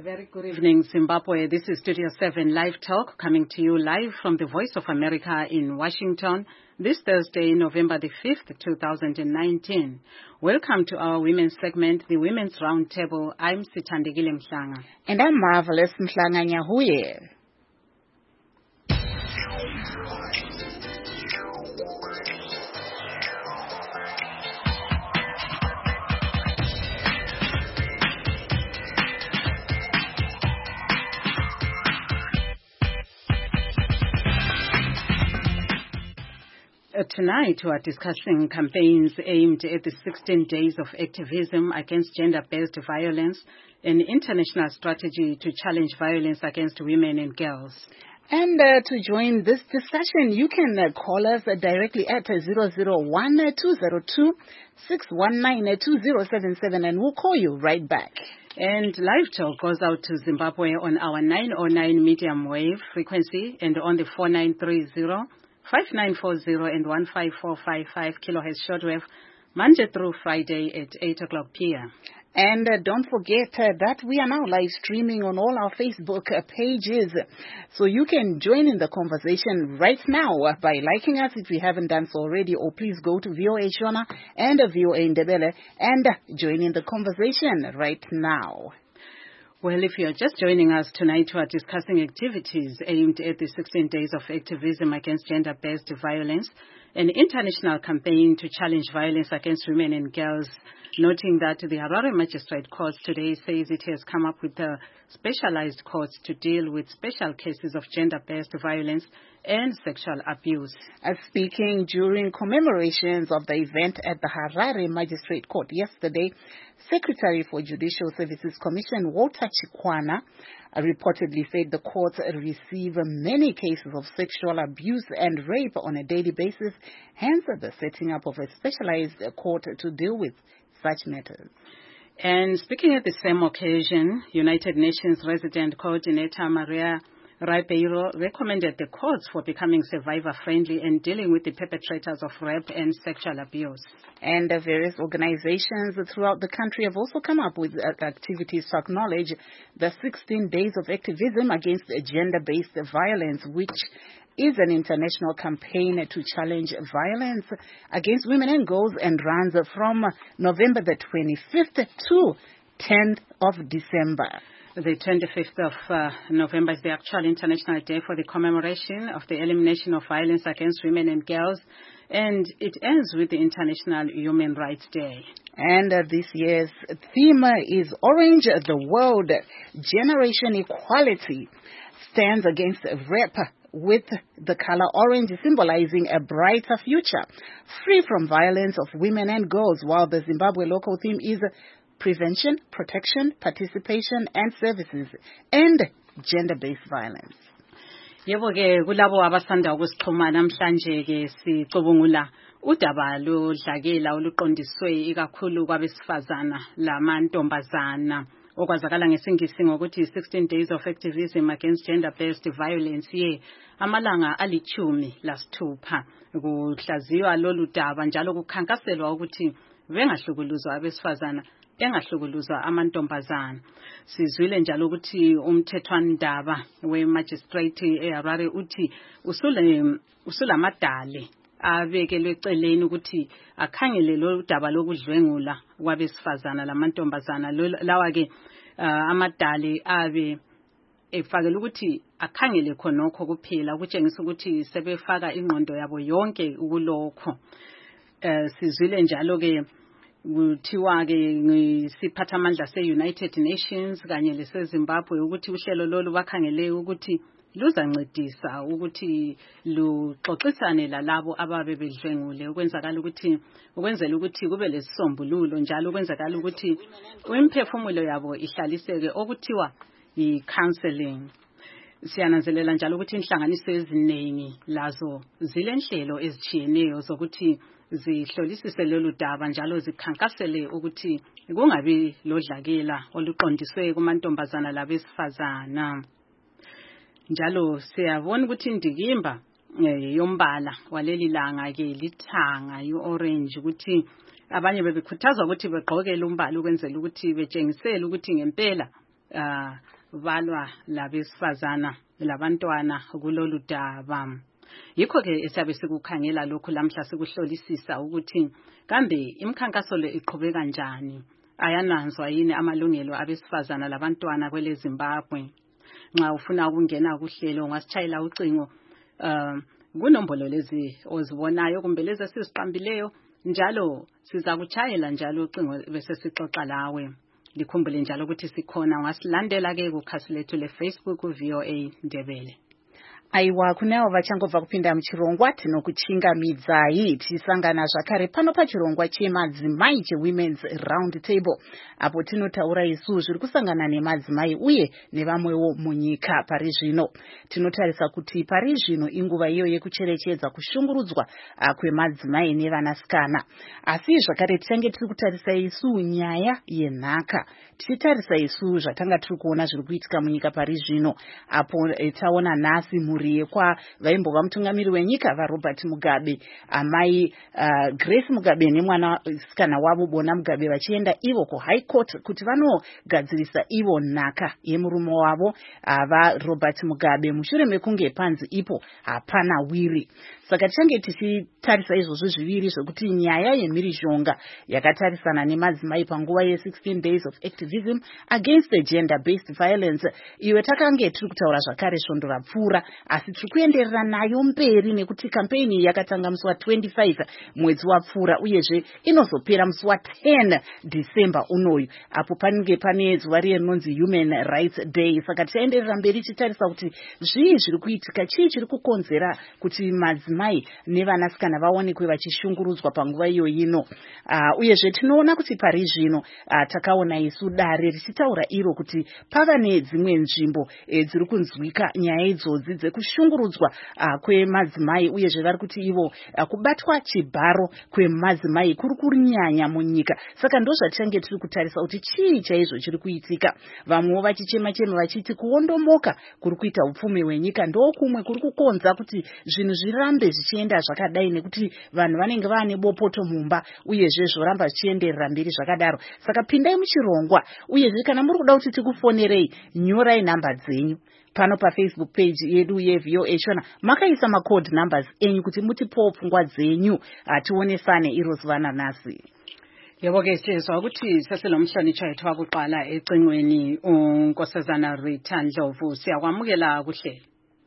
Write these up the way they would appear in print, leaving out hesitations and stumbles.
very good evening, Zimbabwe. This is Studio 7 Live Talk, coming to you live from the Voice of America in Washington, this Thursday, November the 5th, 2019. Welcome to our women's segment, the Women's Roundtable. I'm Sithandegile Mhlanga. And I'm Marvelous Mhlanga Nyahuye. Tonight we are discussing campaigns aimed at the 16 days of activism against gender-based violence, an international strategy to challenge violence against women and girls. And to join this discussion, you can call us directly at 001-202-619-2077 and we'll call you right back. And Live Talk goes out to Zimbabwe on our 909 medium wave frequency and on the 4930, 5940 and 15455 kilohertz shortwave, Monday through Friday at 8 o'clock p.m. And don't forget that we are now live streaming on all our Facebook pages. So you can join in the conversation right now by liking us if you haven't done so already, or please go to VOA Shona and VOA Ndebele and join in the conversation right now. Well, if you're just joining us tonight, we are discussing activities aimed at the 16 days of activism against gender-based violence, an international campaign to challenge violence against women and girls, noting that the Harare Magistrate Court today says it has come up with a specialized court to deal with special cases of gender-based violence and sexual abuse. Speaking during commemorations of the event at the Harare Magistrate Court yesterday, Secretary for Judicial Services Commission Walter Chikwana reportedly said the courts receive many cases of sexual abuse and rape on a daily basis, hence the setting up of a specialized court to deal with such matters. And speaking at the same occasion, United Nations Resident Coordinator Maria Ribeiro recommended the courts for becoming survivor-friendly and dealing with the perpetrators of rape and sexual abuse. And various organizations throughout the country have also come up with activities to acknowledge the 16 days of activism against gender-based violence, which is an international campaign to challenge violence against women and girls and runs from November the 25th to 10th of December. The 25th of November is the actual International Day for the commemoration of the elimination of violence against women and girls, and it ends with the International Human Rights Day. And this year's theme is Orange the World. Generation Equality stands against rape, with the color orange symbolizing a brighter future, free from violence of women and girls, while the Zimbabwe local theme is prevention, protection, participation and services, and gender-based violence. Yebo ke kulabo abasanda ukusixhuma namhlanje ke sicubungula udaba lodlakela oluqondiswe ikakhulu kwabesifazana lamantombazana okwazakala ngesingisi ngokuthi 16 days of activism against gender-based violence ye amalanga alithumi lasithupha kuhlaziywa lolu daba njalo kukhankaselwa ukuthi bengahlukuluzwa abesifazana engahlukuluzwa amantombazana. Sizwile njalo ukuthi umthethwandaba we-magistrate eHarare uthi usulamadale abekelwe eceleni ukuthi akhangele lo daba lokudlwengula kwabesifazana lamantombazana lawa ke amadale abe efakela ukuthi akhangele khonokho kuphela ukutshengisa ukuthi sebefaka ingqondo yabo yonke kulokho. Sizwile njalo ke kuthiwa ke ngisiphathamandla se-United Nations kanye leseZimbabwe ukuthi uhlelo lolu bakhangele ukuthi luzancedisa ukuthi luxoxisane lalabo ababe bedlwengule ukwenzakala ukuthi kube lesisombululo njalo ukwenzakala ukuthi imphefumulo yabo ihlaliseke okuthiwa yi-counseling. Siyananzelela njalo ukuthi inhlanganiso eziningi lazo zilenhlelo ezitshiyeneyo zokuthi zihlolisise lolu daba njalo zikhankasele ukuthi kungabi lodlakela oluqondiswe kumantombazana labesifazana. Njalo siyabona ukuthi indikimba yombala waleli langa ke lithanga i-orange ukuthi abanye bebekhuthazwa ukuthi begqoke umbala ukwenzela ukuthi betshengisele ukuthi ngempela balwa labesifazana labantwana kulolu daba. Yikho ke esiyabe sikukhangela lokhu lamhla sikuhlolisisa ukuthi kambe imikhankaso le iqhubeka kanjani, ayananzwa yini amalungelo abesifazana labantwana kwele Zimbabwe. Nxa ufuna ukungena kuhlelo ungasitshayela ucingo kunombolo lezi ozibonayo kumbe lezi esiziqambileyo, njalo siza kuchayela njalo ucingo bese sixoxa lawe. Likhumbule njalo ukuthi sikhona, ungasilandela ke kukhasi lethu le Facebook VOA Ndebele. Aiwa, kunewo vachangobva kupinda muchirongwa tinokuchingamidzayi tisangana zvakare pano pachirongwa chemadzimai cheWomen's Round Table, apo tinotaura isu zviri kusangana nemadzimai uye nevamwewo munyika pari zvino. Tinotarisa kuti pari zvino inguva iyo yekucherechedza kushungurudzwa kwemadzimai nevanasikana. Asi zvakare tichange tiri kutarisa isu nyaya yenhaka, tichitarisa isu zvatanga tiri kuona zviri kuitika munyika pari zvino, apo taona nhasi mhuri yekwa vaimbova mutungamiri wenyika vaRobert Mugabe, amai Grace Mugabe nemwanasikana wavo Bona Mugabe vachienda ivo kuHigh Court kuti vanogadzirisa ivo nhaka yemurume wavo vaRobert Mugabe mushure mekunge panzi ipo hapana wiri. Saka tichange tichitarisa izvozvo zviviri zvekuti nyaya yemhirizhonga yakatarisana nemadzimai panguva ye16 days of activism against the gender-based violence, iwe takange tiri kutaura zvakare svondo rapfuura, asi tiri kuenderera nayo mberi nekuti kampeni yakatanga musi wa25 mwedzi wapfuura uyezve inozopera musi wa10 December unoyu, apo panenge pane zuva riye rinonzi Human Rights Day. Saka tichaenderera mberi tichitarisa kuti zvii zviri kuitika, chii chiri kukonzera kuti madzimai nevanasikana vaonekwe vachishungurudzwa panguva iyo ino. Uyezve tinoona kuti pari zvino takaona isu dare richitaura iro kuti pava nedzimwe nzvimbo dziri kunzwika nyaya idzodzi dzekushungurudzwa kwemadzimai, uyezve vari kuti ivo kubatwa chibharo kwemadzimai kuri kunyanya munyika. Saka ndozvatichange tiri kutarisa kuti chii chaizvo chiri kuitika. Vamwewo vachichema vachiti kuondomoka kuri kuita upfumi hwenyika ndokumwe kuri kukonza kuti zvinhu zvirambe zvichienda zvakadai, nekuti vanhu vanenge vane bopoto mumba uyezve zvoramba zvichienderera mberi zvakadaro. Saka pindai muchirongwa, uyezve kana muri kuda kuti tikufonerei nyorai nhamba dzenyu pano paFacebook page yedu yeVOA Shona, makaisa macode numbers enyu kuti mutipowo pfungwa dzenyu tionesane iro zuva nanhasi. Yebo ke siyezwa ukuthi seselomhlonishwa wethu wakuqala ecingweni uNkosazana Rita Ndlovu, siyakwamukela kuhlelo.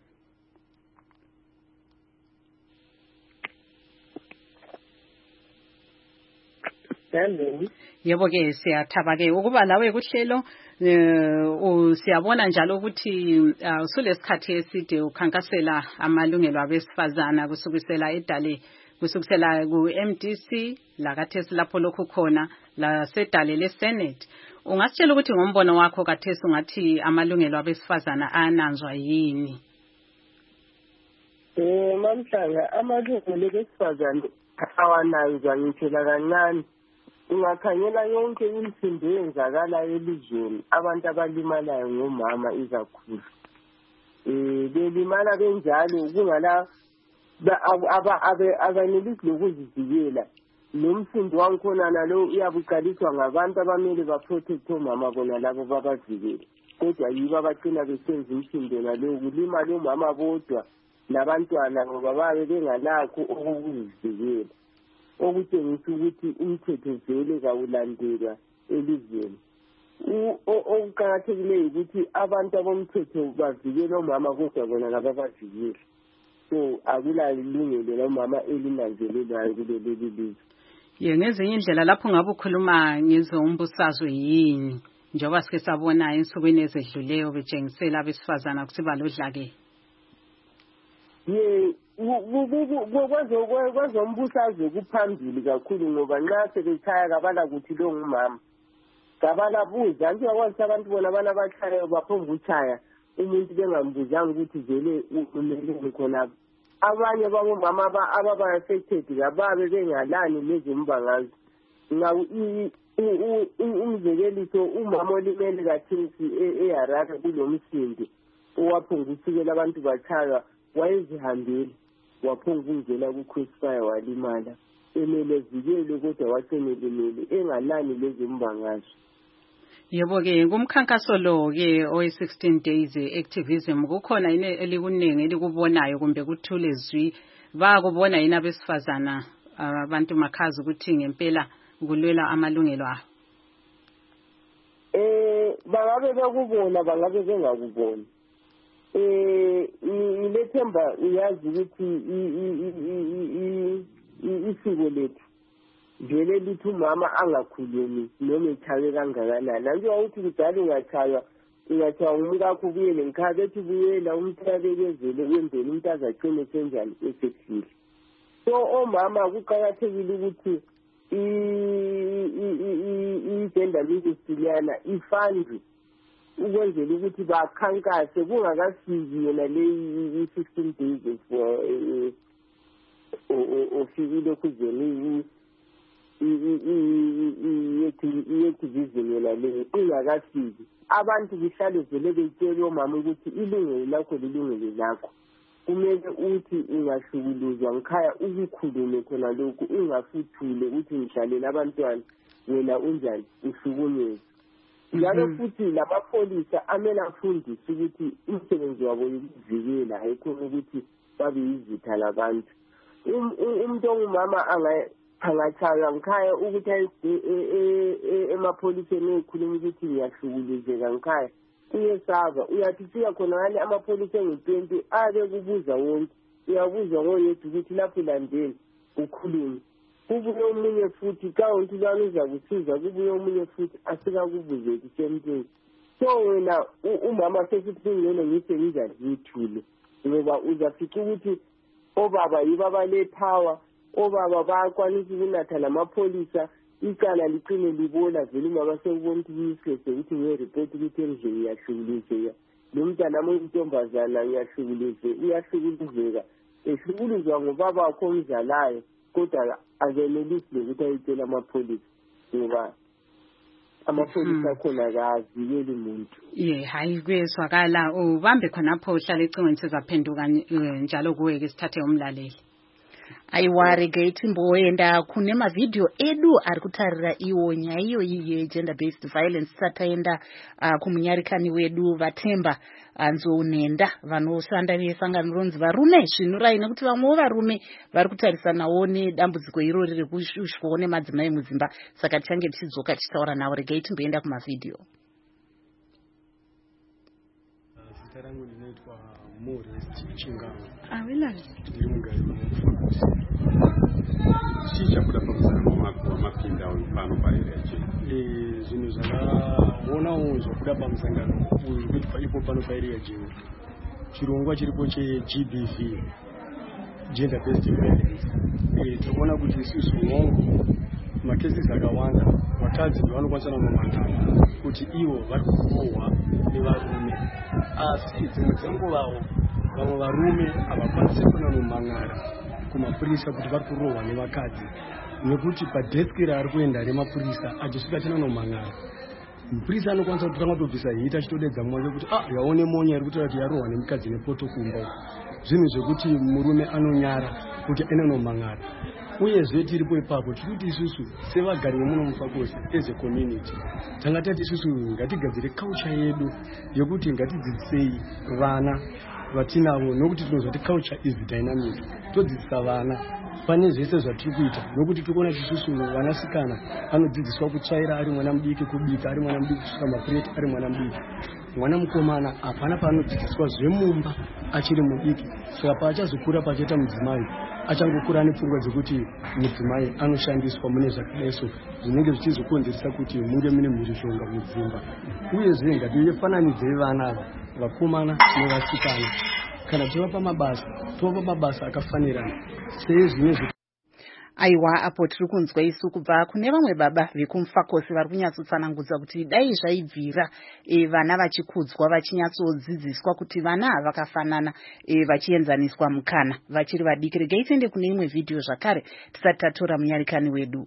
Yebo ke siyathaba ke ukuba lawe kuhlelo. Siyabona njalo ukuthi usulesikhathi eside ukhankasela amalungelo abesifazana kusukisela eDale, kusukisela ku-MDC lakathesi lapho lokhu khona lasedale leSenate. Ungasitshela ukuthi ngombono wakho kathesi ungathi amalungelo abesifazana ayananzwa yini? Mamhlanga amalungelo abesifazana awananzwa ngithela kancane. Ungakhangela yonke imisindo eyenzakala elizweni, abantu abalimalayo ngomama izakhulu. Belimala benjalo kungala abanelisi lokuzivikela. Nomsindo wankhona nalo uyabuqaliswa ngabantu abamele baprotect omama bona labo babavikele. Kodwa yibo abagcina besenza imisindo nalo kulimala omama bodwa nabantwana ngoba babe bengalakho okuzivikela. Okutshengisa ukuthi umthetho vele kawulandelwa elizweni. Okuqakathekileyo ukuthi abantu abomthetho bavikele omama kodwa bona kababavikele. So akulalungelo lomama elinanzelelwayo kuleli lizwe. Ngezinye indlela lapho ngabe ukhuluma ngezombusazwe yini, njengoba sike sabona ensukwini ezedluleyo betshengisela abesifazana ukuthi balodlake. Kwezombusazwe kuphambili kakhulu ngoba nxa sebechaya kabala ukuthi lo ngumama. Kabala buza nje wakwazi abantu bona bana bachayo baphomba uchaya umuntu bengambuzanga ukuthi vele umeleni khona. Abanye babomama ababa affected kababe bengalani lezimbangazo. Umzekeliso umama olimele kathesi eHarare kulomsindo owaphonga usikela abantu bachaya wayezihambela waphonga ungena ku-crossfire walimala. Emele vikele kodwa wasemelemele engalani lezimbangazo. Yebo ke kumkhankaso lo ke oy 16 days activism kukhona yini elikuningi elikubonayo kumbe kuthule zwi bakubona yini abesifazana abantu makhazi ukuthi ngempela kulwela amalungelo abo? Bangabe bekubona bangabe bengakubona. Ilethemba uyazi ukuthi isiko lethu vele lithi umama angakhulumi noma echawe kangakanani. Nanje ukuthi kudala ungachawa umkakho ubuyele ngikhaya bethi buyela umthabekezele wenzele umuntu azagcine senjani esekhile. So omama kuqakathekile ukuthi i-gender legislation ifundwe ukwenzela ukuthi bakhankase kungakafiki yona le 16 days for ofikile kuzeni i-activism yona le ingakafiki. Abantu kuhlale vele betshela omama ukuthi ilungelo lakho lilungelo lakho. Kumele uthi ungahlukuluzwa ngikhaya ukukhulume khona lokhu ungafuthule ukuthi ngihlalela abantwana wena unjani uhlukunyezwe. Njalo futhi lamapholisa amele afundise ukuthi umsebenzi wabo ukuvikela hayikhona ukuthi babe yizitha labantu. Umuntu ongumama angachaywa ngikhaya ukuthi emapholiseni ekhuluma ukuthi ngiyahlukuluzeka ngikhaya uyesaba uyathi siya khona ngale amapholisa nge-20 abe kubuza wonke uyabuza ngoyedwa ukuthi lapho landeni ukhulume. Kubuye omunye futhi kawonke lana uzakusiza kubuye omunye futhi asikakubuze kusemntwini. So wena umama sesithi ngene ngise njani ngithule ngoba uzafica ukuthi obaba yibo abale-power, obaba bayakwanisa ukunatha lamapholisa icala liqine libola vele umama sekubona ukuthi kuyisikese ukuthi nge-report ukuthi endlini ngiyahlukuluzeka lo mntana oyintombazana uyahlukuluzeka ehlukuluzwa ngobaba wakho omzalayo kodwa akenelisi lokuthi ayitshela amapholisa ngoba amapholisa akhona akavikeli umuntu. Hayi kwezwakala ubambe khonapho uhlala ecingweni sizaphenduka njalo kuwe ke sithathe umlaleli. Aiwari Gaitimboenda kune mavideo edu ari kutarira iwo nyaya iyo ye-gender based violence. Sataenda kumunyarikani wedu Vatemba Nzounenda vanoshanda nesangano ronzi varume zvinurai nekuti vamwewo varume vari kutarisanawo nedambudziko irori rekushukwo nemadzimai mudzimba. Saka tichange tichidzoka tichitaura navo. Regai timboenda kumavideo. Zita rangu linaitwa Morris Chingano. Ndiri mugari weMufakosi. Chichabuda pamusana wamapinda pano paarea chino. Zvinhu zvakaonawo zvabuda pamusangano uyu kuti ipo pano paarea chino. Chirongwa chiripo cheGBV, Gender Based Violence. Tinoona kuti isusu hongu makesisi akawanda vakadzi vanokwanisa nomandana kuti ivo vari kurohwa nevarume, asi dzimwe dzenguvawo vamwe varume havakwanisi kunanomhan'ara kumapurisa kuti vari kurohwa nevakadzi, nekuti padeski raari kuenda remapurisa achisvika chinanomhan'ara mupurisa anokwanisa kuti kangatobvisa hita achitodedza mumwe kuti yaone monya iri kutaura kuti yarohwa nemukadzi nepoto kumba. Zvinhu zvekuti murume anonyara kuti ananomhan'ara. Uyezve tiripo ipapo tiri kuti isusu sevagari vemuno Mufakosi as a community tangatati isusu ngatigadzire culture yedu yekuti ngatidzidzisei vana vatinavo, nokuti tinozwa kuti culture is dynamic. Todzidzisa vana pane zvese zvatiri kuita, nokuti tikuona kuti isusu vanasikana anodzidziswa kutsvaira ari mwana mudiki, kubika ari mwana mudiki, kusuka mapureti ari mwana mudiki. Mwana mukomana hapana paanodzidziswa zvemumba achiri mudiki. Saka paachazokura pachaita mudzimai achangokura nepfungwa dzekuti mudzimai anoshandiswa mune zvakadaiso zvinenge zvichizokonzeresa kuti munge mune mhirizhonga mudzimba. Uyezve ngatifananidzei vana ava vakomana nevasikana kana tovapa mabasa akafanirana sezvine. Aiwa apo tiri kunzwa isu kubva kune vamwe baba vekuMufakosi vari kunyatsotsanangudza kuti dai zvaibvira vana vachikudzwa vachinyatsodzidziswa kuti vana vakafanana vachienzaniswa mukana vachiri vadiki. Regai tiende kune imwe vhidhiyo zvakare tisati tatora munyarikani wedu.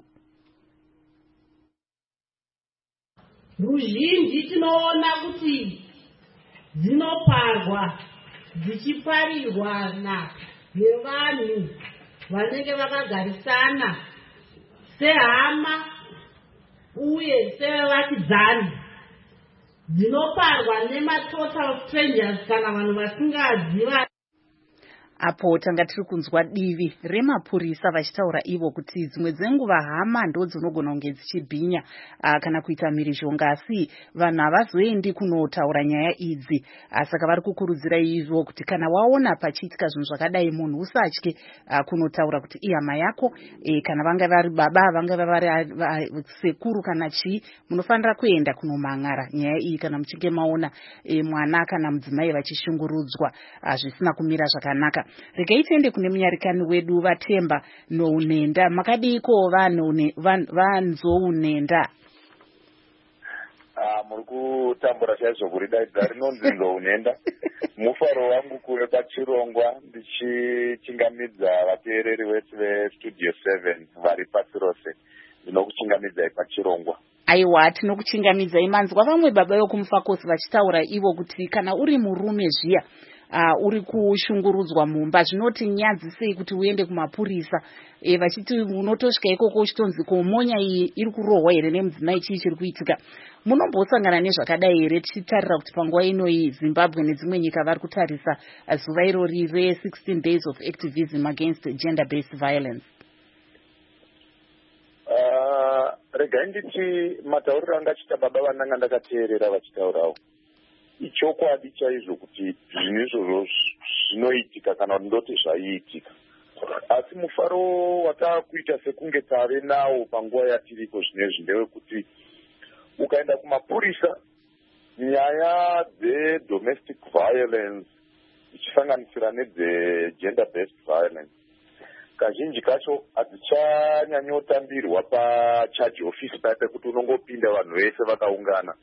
Ruzhinji tinoona kuti dzinoparwa dzichiparirwana nevanhu vanenge vakagarisana sehama uye sevakidzani. dzinoparwa nematotal strangers kana vanhu vasingaziva. Apo tanga tiri kunzwa divi remapurisa vachitaura ivo kuti dzimwe dzenguva hama ndo dzinogona kunge dzichibhinya kana kuita mhirizhonga, asi vanhu havazoendi kunotaura nyaya idzi. Saka vari kukurudzira izvo kuti kana waona pachiitika zvinhu zvakadai munhu usatye kunotaura kuti ihama yako, kana vanga vari baba, vanga vari sekuru kana chii, munofanira kuenda kunomhan'ara nyaya iyi kana muchinge maona mwana kana mudzimai vachishungurudzwa zvisina kumira zvakanaka. Regai tiende kune munyarikani wedu Vatemba Nounenda. Makadiko vanzounenda? Muri kutambura chaizvo kuridaidza rinonzi Nzounenda. Mufaro wangu kuve paChirongwa ndichichingamidza vateereri vetu veStudio 7 vari pasi rose. Ndinokuchingamidzai paChirongwa. Aiwa, tinokuchingamidzai. Manzwa vamwe baba vekumufakosi vachitaura ivo kuti kana uri murume zviya uri kushungurudzwa mumba, zvinoti nyadzi sei kuti uende kumapurisa, vachiti unotosvika ikoko uchitonzi komonya iyi iri kurohwa here nemudzimai, chii chiri kuitika. Munombosangana nezvakadai here, tichitarira kuti panguva inoi Zimbabwe nedzimwe nyika vari kutarisa zuva irori re16 days of activism against gender based violence? Regai nditi matauriro anga achita baba vananga ndakateerera vachitaurawo. Ichokwadi chaizvo kuti zvinhu izvozvo zvinoitika kana ndoti zvaiitika, asi mufaro watakuita sekunge tave nawo panguva yatiriko zvinezvi ndewekuti ukaenda kumapurisa, nyaya dzedomestic violence ichisanganisira nedze-gender based violence kazhinji kacho hadzichanyanyotambirwa pacharge office pekuti unongopinda vanhu vese vakaungana.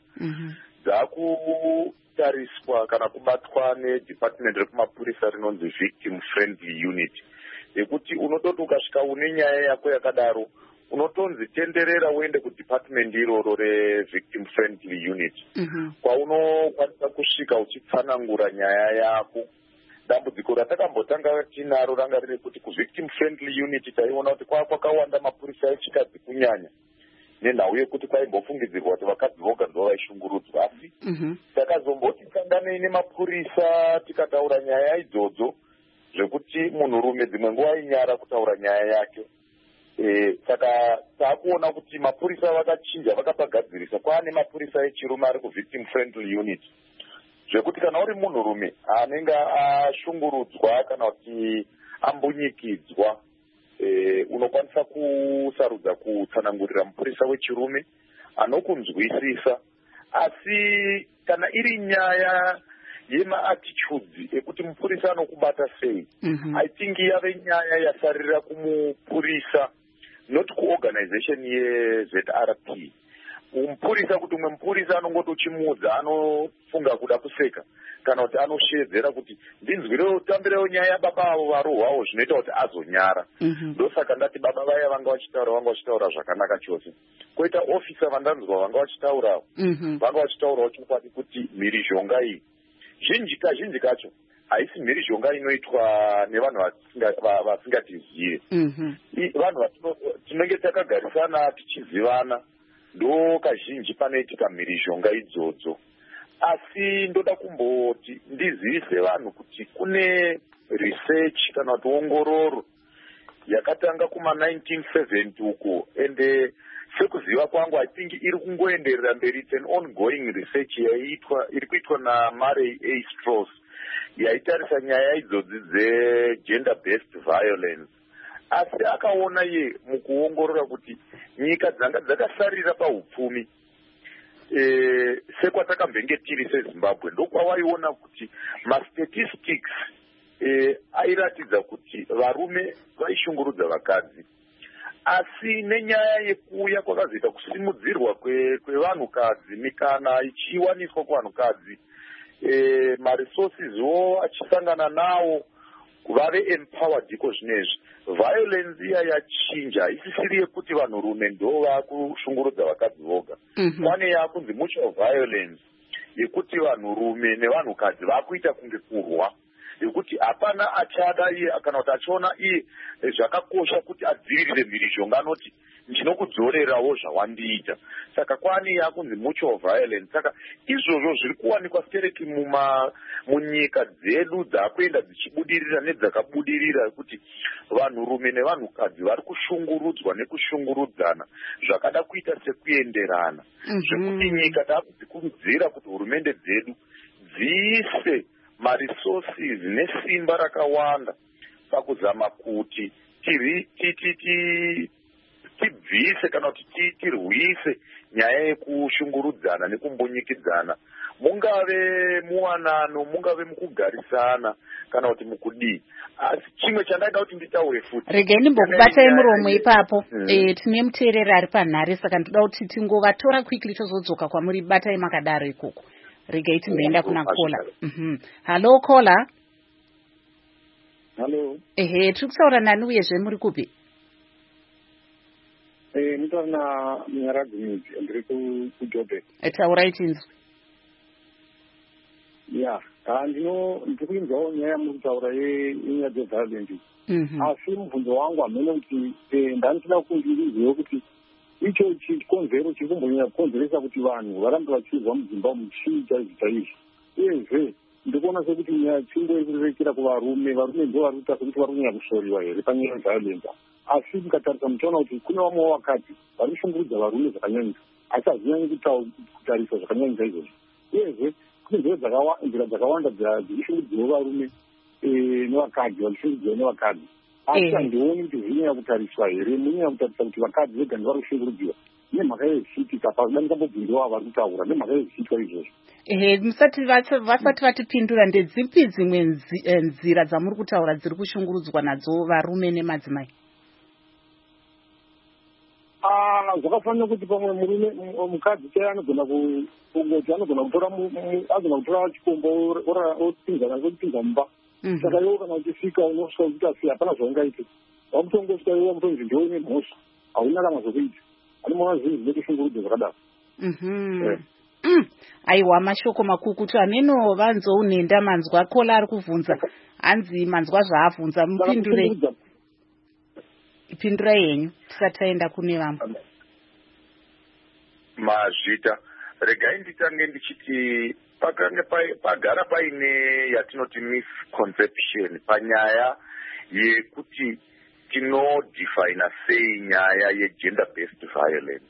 Dzakutariswa kana kubatwa nedepartment rekumapurisa rinonzi victim friendly unit, yekuti unototi ukasvika une nyaya yako yakadaro unotonzi tenderera uende kudepartment iroro revictim friendly unit, kwaunokwanisa kusvika uchitsanangura nyaya yako. Dambudziko ratakambotanga tinaro ranga riri kuti kuvictim friendly unit taiona kuti kwakawanda mapurisa echikadzi kunyanya, nenhau yekuti kwaimbofungidzirwa kuti vakadzi voga ndo vaishungurudzwa, asi takazomboti kanganei nemapurisa tikataura nyaya idzodzo zvekuti munhurume dzimwe nguva inyara kutaura nyaya yake. Saka taakuona kuti mapurisa vakachinja, vakapagadzirisa kwaane mapurisa echirume ari kuvictim friendly unit, zvekuti kana uri munhurume anenge ashungurudzwa kana kuti ambunyikidzwa, unokwanisa kusarudza kutsanangurira mupurisa wechirume anokunzwisisa. Asi kana iri nyaya yema-attitudes ekuti mupurisa anokubata sei, I think yave nyaya yasarira kumupurisa, not kuorganization yeZRP. Mupurisa kuti umwe mupurisa anongoti uchimuudza anofunga kuda kuseka kana kuti anoshedzera kuti ndinzwirewo utambirewo nyaya yababa avo varohwawo, zvinoita kuti azonyara. Ndosaka ndati baba vaya vanga vachitaura zvakanaka chose. Koita ofisa vandanzwa vanga vachitaurawo chokwadi kuti mhirizhonga iyi kazhinji kacho haisi mhirizhonga inoitwa nevanhu vasingatizive. Vanhu tinenge takagarisana tichizivana ndo kazhinji panoitika mhirizhonga idzodzo. Asi ndoda kumboti ndizivise vanhu kuti kune research kana kuti ongororo yakatanga kuma-1970 uko, ende sekuziva kwangu I think iri kungoenderera mberi. It's an ongoing research iri kuitwa naMurray A. Strauss yaitarisa nyaya idzodzi dze-gender based violence. Asi akaona iye mukuongorora kuti nyika dzanga dzakasarira paupfumi, sekwatakambenge tiri seZimbabwe, ndokwawaiona kuti mastatistics airatidza kuti varume vaishungurudza vakadzi. Asi nenyaya yekuuya kwakazoita kusimudzirwa kwevanhukadzi, mikana ichiwaniswa kuvanhukadzi, maresourceswo achisangana nawo vave empowered iko zvinezvi, violence iya yachinja. Isisiri yekuti vanhurume ndo vakushungurudza vakadzi voga, pane yakunzi mutual violence yekuti vanhurume nevanhukadzi vakuita kunge kurwa, yekuti hapana achada iye kana kuti achiona iye zvakakosha kuti adzivirire mhirizhonga, anoti ndinokudzorerawo zvawandiita. Saka kwani yakunzi mutual violence. Saka izvozvo zviri kuwanikwa stereki munyika dzedu dzakuenda dzichibudirira nedzakabudirira, kuti vanhurume nevanhukadzi vari kushungurudzwa nekushungurudzana zvakada kuita sekuenderana, zvekuti nyika takudzikurudzira kuti hurumende dzedu dziise maresources nesimba rakawanda pakuzama kuti tibvise kana kuti tirwise nyaya yekushungurudzana nekumbunyikidzana, mungave muwanano, mungave mukugarisana kana kuti mukudii. Asi chimwe chandaida kuti nditaure futi, regai ndimbokubatai muromo ipapo. Tine muteereri ari panhare, saka ndoda kuti tingovatora quickly tozodzoka kwamuri. Batai makadaro ikoko, regai timboenda kuna kola. Halo kola. Halo. Tiri kutaura nani uyezve muri kupi? Nditaura naMunyaradzi Midzi, ndiri kuJobe. Taurai tinzwi. Ya, ndiri kuinzwawo nyaya muri kutaura yenyaya dzeviolence. Asi mubvunzo wangu hamene kuti ndanotoda kundizivewo kuti icho chikonzero chiri kumbonyanya kukonzeresa kuti vanhu varambe vachizwa mudzimba muchii chaizvi. Uyezve ndikuona sekuti nyaya chingoirekera kuvarume ndo vari kuita sekuti vari kunyanya kushoriwa here panyaya yeviolence. Asi mukatarisa muchaona kuti kune vamwewo vakadzi vari kushungurudza varume zvakanyanyisa, asi hazvinyanyi kutariswa zvakanyanyisa izvozvo. Uyezve kune nzira dzakawanda dzichishungurudziwa varume nevakadzi, vachishungurudziwa nevakadzi. Asi handioni kuti zvinyanya kutariswa here, munyanya kutarisa kuti vakadzi vega ndivari kushungurudziwa nemhaka yezviitika padanikambodzimbiwa vari kutaura nemhaka yezviitwa izvozvo. Vasati vatipindura, ndedzipi dzimwe nzira dzamuri kutaura dziri kushungurudzwa nadzo varume nemadzimai? Zvakafanira kuti pamwe mukadzi chaiye anogona kutora chikombo opinza mumba. Saka iwo kana uchisvika unosvika uchiti asi hapana zvaungaite, wakutongosvika iwo wakutonzi ndiwe une mhosva, hauna kana zvokuita. Anomaona zvinhu zvinotoshungurudza zvakadaro. Aiwa, mashoko makukutu ameno vanzounenda manzwa. Kola ari kuvhunza, hanzi manzwa zvaavhunza. Pindurai henyu tisati taenda kune vamwe. Mazvita, regai nditange ndichiti pagara paine yatinoti misconception panyaya yekuti tinodefina sei nyaya yegender based violence.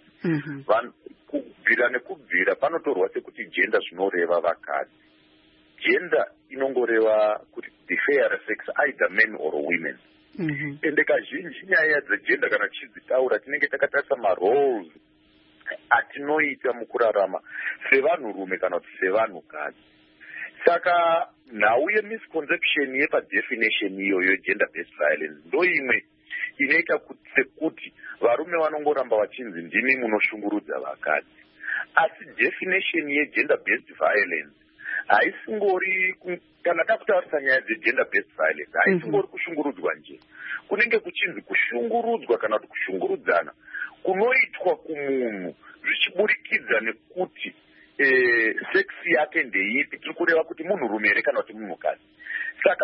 Kubvira nekubvira panotorwa sekuti gender zvinoreva vakadzi. Gender inongoreva kuti the fair sex, either men or women. Ende kazhinji nyaya dzegender kana tichidzitaura tinenge takatarisa maroles atinoita mukurarama sevanhurume kana kuti sevanhukadzi. Saka nhau yemisconception yepadefinition iyoyo gender based violence ndo imwe inoita sekuti varume vanongoramba vachinzi ndimi munoshungurudza vakadzi. Asi definition yegender based violence haisingori, kana takutaurisa nyaya dzegender based violence haisingori kushungurudzwa nje, kunenge kuchinzi kushungurudzwa kana kuti kushungurudzana kunoitwa kumunhu zvichiburikidza nekuti sex yake ndeipi, tiri kureva kuti munhurume here kana kuti munhukadzi. Saka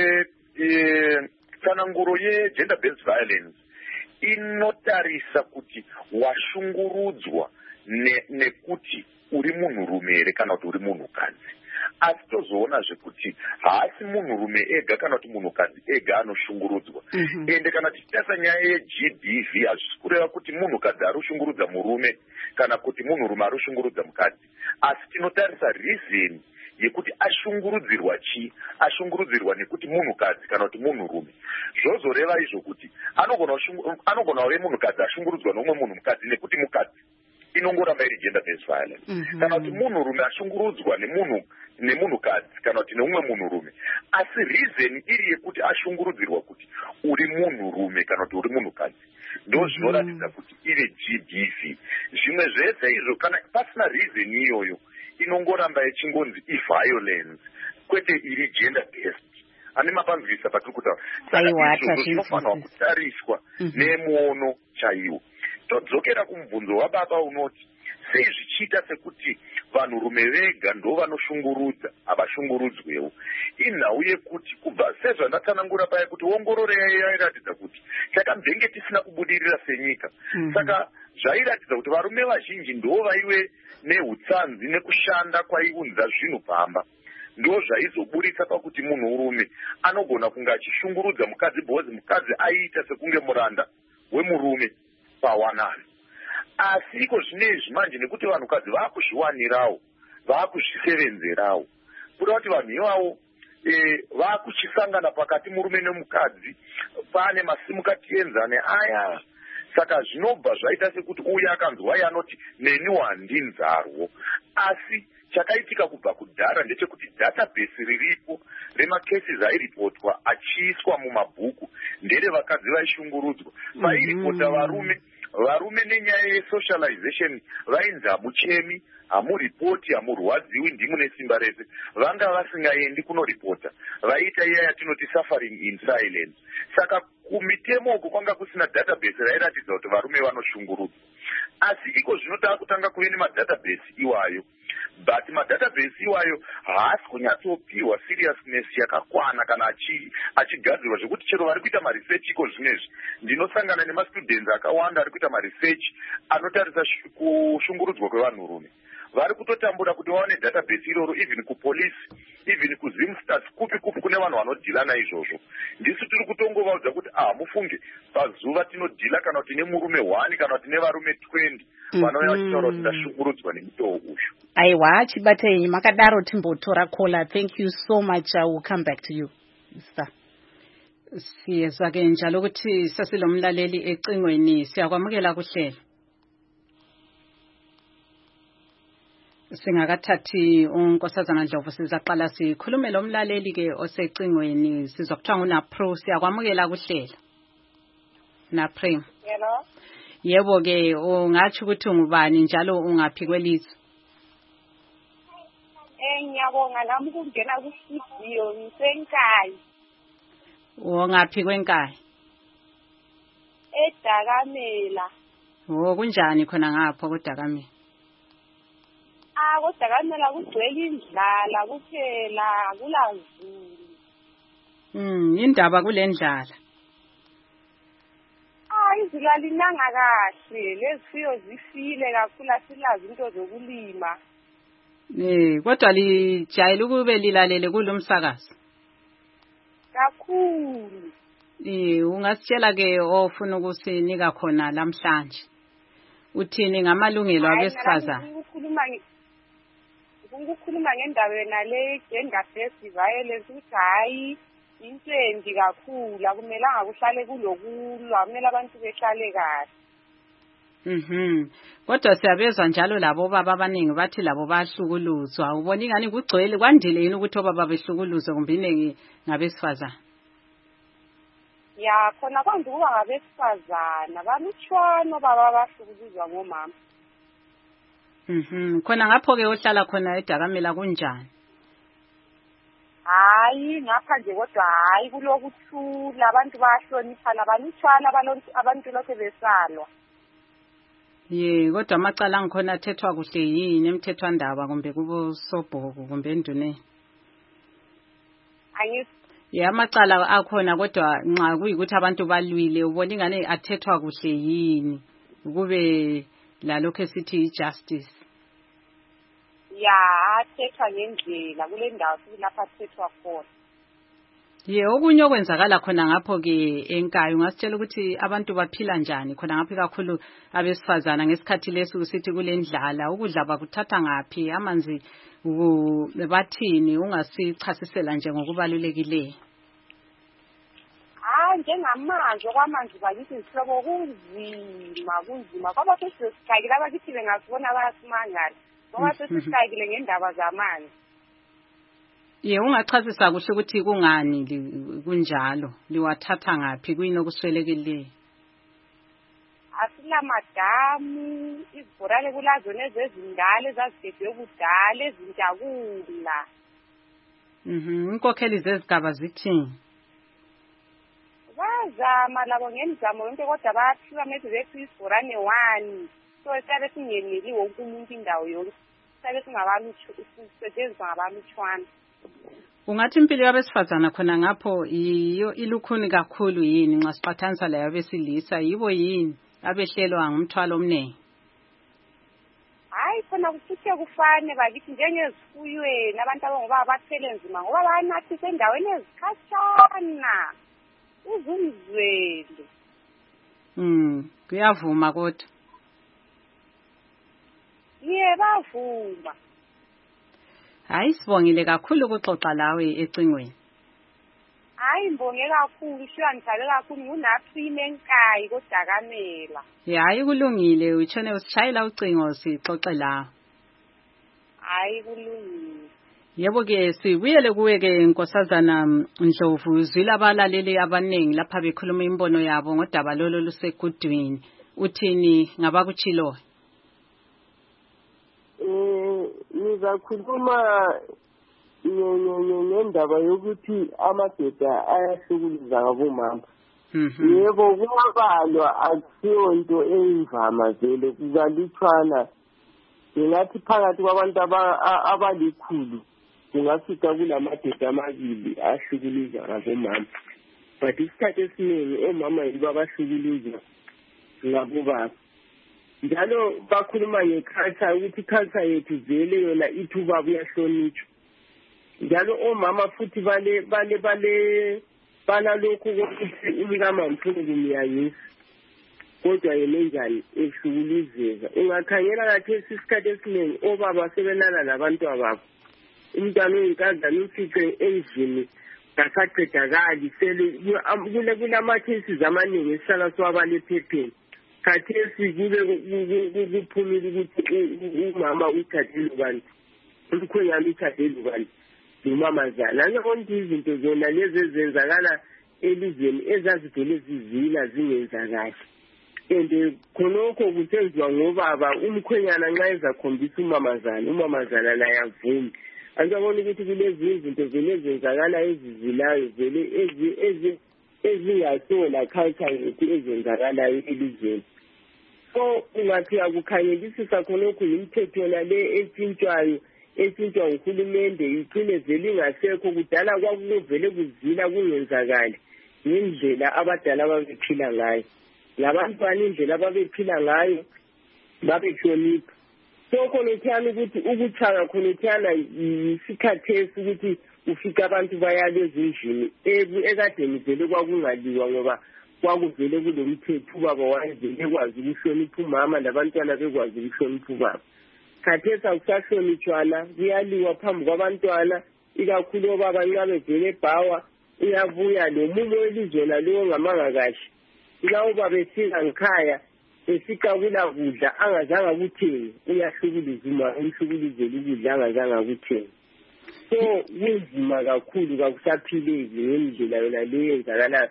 tsananguro yegender based violence inotarisa kuti washungurudzwa nekuti uri munhurume here kana kuti uri munhukadzi. Asi tozoonazve kuti haasi munhurume ega kana kuti munhukadzi ega anoshungurudzwa. Ende kana tichitarisa nyaya yeGBV hazvisi kureva kuti munhukadzi ari kushungurudza murume kana kuti munhurume ari kushungurudza mukadzi, asi tinotarisa reason yekuti ashungurudzirwa chii. Ashungurudzirwa nekuti munhukadzi kana kuti munhurume. Zvozoreva izvo kuti anogona kuve munhukadzi ashungurudzwa nomumwe munhukadzi nekuti mukadzi, inongoramba iri gender based violence. Kana kuti munhurume ashungurudzwa nemunhukadzi kana kuti neumwe munhurume, asi reason iri yekuti ashungurudzirwa kuti uri munhurume kana kuti uri munhukadzi, ndo zvinoratidza kuti iri GBV. Zvimwe zvese izvo kana pasina reason iyoyo inongoramba ichingonzi i-violence kwete iri gender based. Ane mapanzvisa patiri kutaura. Saka izvozvo zvinofanirwa kutariswa nemuono chaiwo. Todzokera kumubvunzo wababa unoti sei zvichiita sekuti vanhurume vega ndo vanoshungurudza havashungurudzwewo. Inhau yekuti kubva sezvandatsanangura paya kuti ongororo yairatidza kuti takambenge tisina kubudirira senyika. Saka zvairatidza kuti varume vazhinji ndo vaive neutsanzi nekushanda kwaiunza zvinhu pamba. Ndo zvaizoburitsa pakuti munhurume anogona kunge achishungurudza mukadzi bhozi mukadzi aiita sekunge muranda wemurume pawanani. Asi iko zvinezvi manje nekuti vanhukadzi vaakuzviwanirawo vaakuzvisevenzerawo kuda kuti vanhu ivavo vaakuchisangana pakati murume nemukadzi pane masimukati enzane aya. Saka zvinobva zvaita sekuti uyu akanzwa iye anoti neni wandinzarwo. Asi chakaitika kubva kudhara ndechekuti database riripo remakesi airipotwa achiiswa mumabhuku nderevakadzi vaishungurudzwa. Vairipota varume nenyaya yesocialization vainzi hamuchemi, hamuripoti, hamurwadziwi, ndimune simba rese. Vanga vasingaendi kunoripota, vaiita iya yatinoti suffering in silence. Saka kumitemo uku kwanga kusina database rairatidza kuti varume vanoshungurudzwa. Asi iko zvinoda kutanga kuve nemadatabase iwayo, but madatabase iwayo haasi kunyatsopiwa seriousness yakakwana kana achigadzirwa zvekuti chero vari kuita maresearch iko zvinezvi. Ndinosangana nemastudents akawanda ari kuita maresearch anotarisa kushungurudzwa kwevanhurume. Vari kutotambura kuti vaone database iroro even kupolisi, even kuzimstats, kupi kune vanhu vanodhila naizvozvo. Ndisu tiri kutongovaudza kuti mufunge pazuva tinodhila kana kuti nemurume 1 kana kuti nevarume 20 vanouya vachitaura kuti ndashungurudzwa nemutoo uyu. Aiwa, Chibatei, makadaro timbotora kola. Thank you so much. I will come back to you, Mr. Siyezwa-ke njalo ukuthi sasilomlaleli ecingweni, siyakwamukela kuhlelo. Singakathathi unkosazana Ndlovu sizaqala sikhulume lo mlaleli ke osecingweni, sizwa kuthiwa nguNapro. Siyakwamukela kuhlelo Napre. Yebo. Yebo ke, ungathi ukuthi ungubani njalo ungaphi kwelizwe? Ngiyabonga nami ukungena ku-studio ngisenkayi. Ngaphi kwenkayi? eDakamela. Kunjani khona ngapho koDakamela? KoDakamela kugcwele indlala kuphela kulazulu. Indaba kule ndlala. Izulu alinanga kahle, lezifiyo zifile kakhulu, asilazi into zokulima. Kodwa lijayele ukube lilalele kulomsakazo kakhulu. Ungasitshela ke ofuna ukusinika khona namhlanje uthini ngamalungelo abesifazane? Ukukhuluma ngendaba yena le gender based violence ukuthi hayi into embi kakhulu, akumelanga kuhlale kulokulwa, kumele abantu behlale kahle. Kodwa siyabezwa njalo labo baba abaningi bathi labo bahlukuluzwa. Ubona ingani kugcwele kwandile yini ukuthi obaba behlukuluzwe kumbine ngabesifazana? Ya, khona kwanje kuba ngabesifazana, balutshwana baba bahlukuluzwa ngomama. Khona ngapho ke ohlala khona eDakamela kunjani? Hayi ngapha nje kodwa hayi kulokuthula, abantu bayahloniphana, balutshwana abantu lokho besalwa. Kodwa amacala angikhona athethwa kuhle yini emthethwandaba kumbe kubo sobhoko kumbe enduneni? Amacala akhona kodwa nxa kuyikuthi abantu balwile, ubona ingane athethwa kuhle yini kube lalokho esithi justice? Athethwa ngendlela kule ndawo lapha athethwa khona. Okunye okwenzakala khona ngapho ke enkayi, ungasitshela ukuthi abantu baphila njani khona ngapho kakhulu abesifazana ngesikhathi leso usithi kule ndlala, ukudla bakuthatha ngaphi, amanzi bathini? Ungasichasisela nje ngokubalulekileyo. Njengamanje okwamanzi bakithi isihlobo kunzima kwaba sesisikayile, abakithi bengasibona bayasimangala ngoba sesisikayile ngendaba zamanzi. Ungachasisa kuhle ukuthi kungani kunjalo, liwathatha ngaphi, kuyini okuswelekileyo? Asilamadamu, izibhorane kulazona ezezindala ezazigedwe kudala ezintakula. Inkokheli zezigaba zithini? Bazama labo ngemizamo yonke kodwa bayafika manje bethi isibhorane 1 so siyabe singeneli wonke umuntu indawo yonke siyabe singabalutshwa ngabalutshwana. Ungathi impilo yabesifazana khona ngapho iyo ilukhuni kakhulu yini nxa siqhathanisa la yabesilisa yibo yini abehlelwa ngumthwalo omningi? Hayi khona kucishe kufane bakithi njengezifuyweni abantu abangobaba bathele nzima ngoba banathisa endaweni ezikhatshana uzumzwele. Kuyavuma kodwa. Bavuma. Hayi sibongile kakhulu ukuxoxa lawe ecingweni. Hayi mbonge kakhulu ngihlale kakhulu ngunaphime enkayi kodakamela. Hayi kulungile utshone usishayela ucingo sixoxe lawe. Hayi kulungile. Yebo ke sibuyele kuwe ke Nkosazana Ndlovu uzwile abalaleli abaningi lapha bekhuluma imbono yabo ngodaba lolo lusekudwini. Uthini ngabakuchilo? Ngizakhuluma ngendaba yokuthi amadoda ayahlukuluza ngabomama. Yebo kumabalwa akusiyo into eyimvama vele kukalutshwana. Ngingathi phakathi kwabantu abalikhulu kungafika kulamadoda amabili ahlukuluza ngabomama. But isikhathi esiningi omama yibo abahlukuluza ngabobaba. Njalo bakhuluma ngeculture ukuthi culture yethu vele yona ithi ubaba uyahlonitshwa. Njalo omama futhi banalokhu ukuthi umkama mfuni kumyangisa. Kodwa yena njani ehlukuluzeka. Ungakhangela kathesi isikhathi esiningi obaba sebenala nabantwana babo. Umntwana oyinkazana ufice endlini kasaqedakali sele kulama-cases amaningi esihlala siwabala ephepheni. Khathesi kuphumile ukuthi umama uyithathele ubani, umkhwenyana uyithathele ubani, umamazana. Ngiyabona izinto zona lezi ezenzakala elizweni ezazivele zizila zingenzakali. And khonokho kusenziwa ngobaba umkhwenyana nxa ezakhombisa umamazana naye avumi. Angiyabona ukuthi kulezi izinto vele ezenzakala ezizilayo vele ezingasola culture yethu ezenzakalayo elizweni. So ungathi akukhangelisisa khonokho imithetho le etshintshwa nguhulumende igcine vele ingasekho kudala kwakuvele kuzila kungenzakali ngendlela abadala babephila ngayo. Labantwana indlela ababephila ngayo babehlonipha. So khonethana ukuthi ukuchanga khonethana isikhathesi ukuthi ufika abantu bayale ezindlini ekadeni vele kwakungaliwa ngoba kwakuvele kulomthetho ubaba wayevele ekwazi ukuhlonipha umama labantwana bekwazi ukuhlonipha ubaba. Khathesi akusahlonitshwana kuyaliwa phambi kwabantwana ikakhulu obaba nxa bevele ebhawa uyabuya lomunye welizwe lalowo ngamanga kahle. Nxa ubaba efika ngikhaya efika kula kudla angazange akuthenge uyahlukuluza umhlukuluzela ukudla angazange akuthenge. So kunzima kakhulu kakusaphileki ngendlela yona leyo yenzakalayo.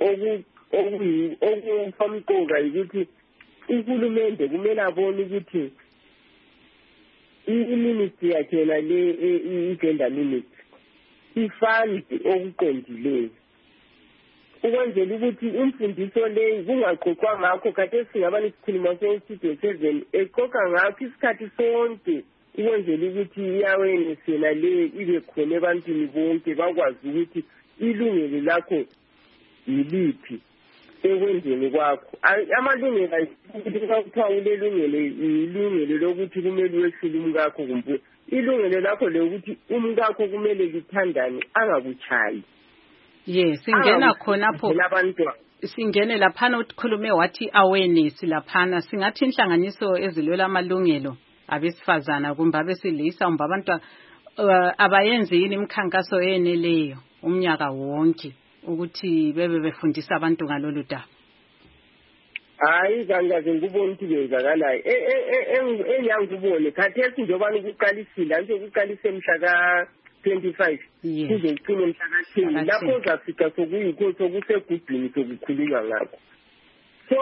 Okumqoka ukuthi uhulumende kumele abone ukuthi i-ministry yakhe yona le i-gender ministry ifund okuqondileyo ukwenzela ukuthi imfundiso leyi kungaxoxwa ngakho kade singaba nesikhuluma so-studio 7 exoxa ngakho isikhathi sonke ukwenzela ukuthi i-awareness yena le ibe khona ebantwini bonke bakwazi ukuthi ilungelo lakho yiliphi ekwenzeni kwakho. Amalungelo ukuthi kuthiwa ulelungelo ilungelo lokuthi kumele wehlule umkakho kumbe ilungelo lakho lokuthi umkakho kumele lithandane angakuchayi. Yes, singena khonapho singene laphana ukhulume wathi awareness laphana singathi inhlanganiso ezilwela amalungelo abesifazana kumbe abesilisa kumbe abantu abayenzi yini imikhankaso eneleyo umnyaka wonke ukuthi bebe befundisa abantu ngalolu daba. Hayi kangaze ngibone ukuthi kwenzakalayo engiyangibone khathesi njengoba ukuqalisile anje ukuqalise mhla ka 25 kuze kucine mhla ka 10 lapho uzafika sokuyikho sokusegudini sokukhulunywa ngakho. So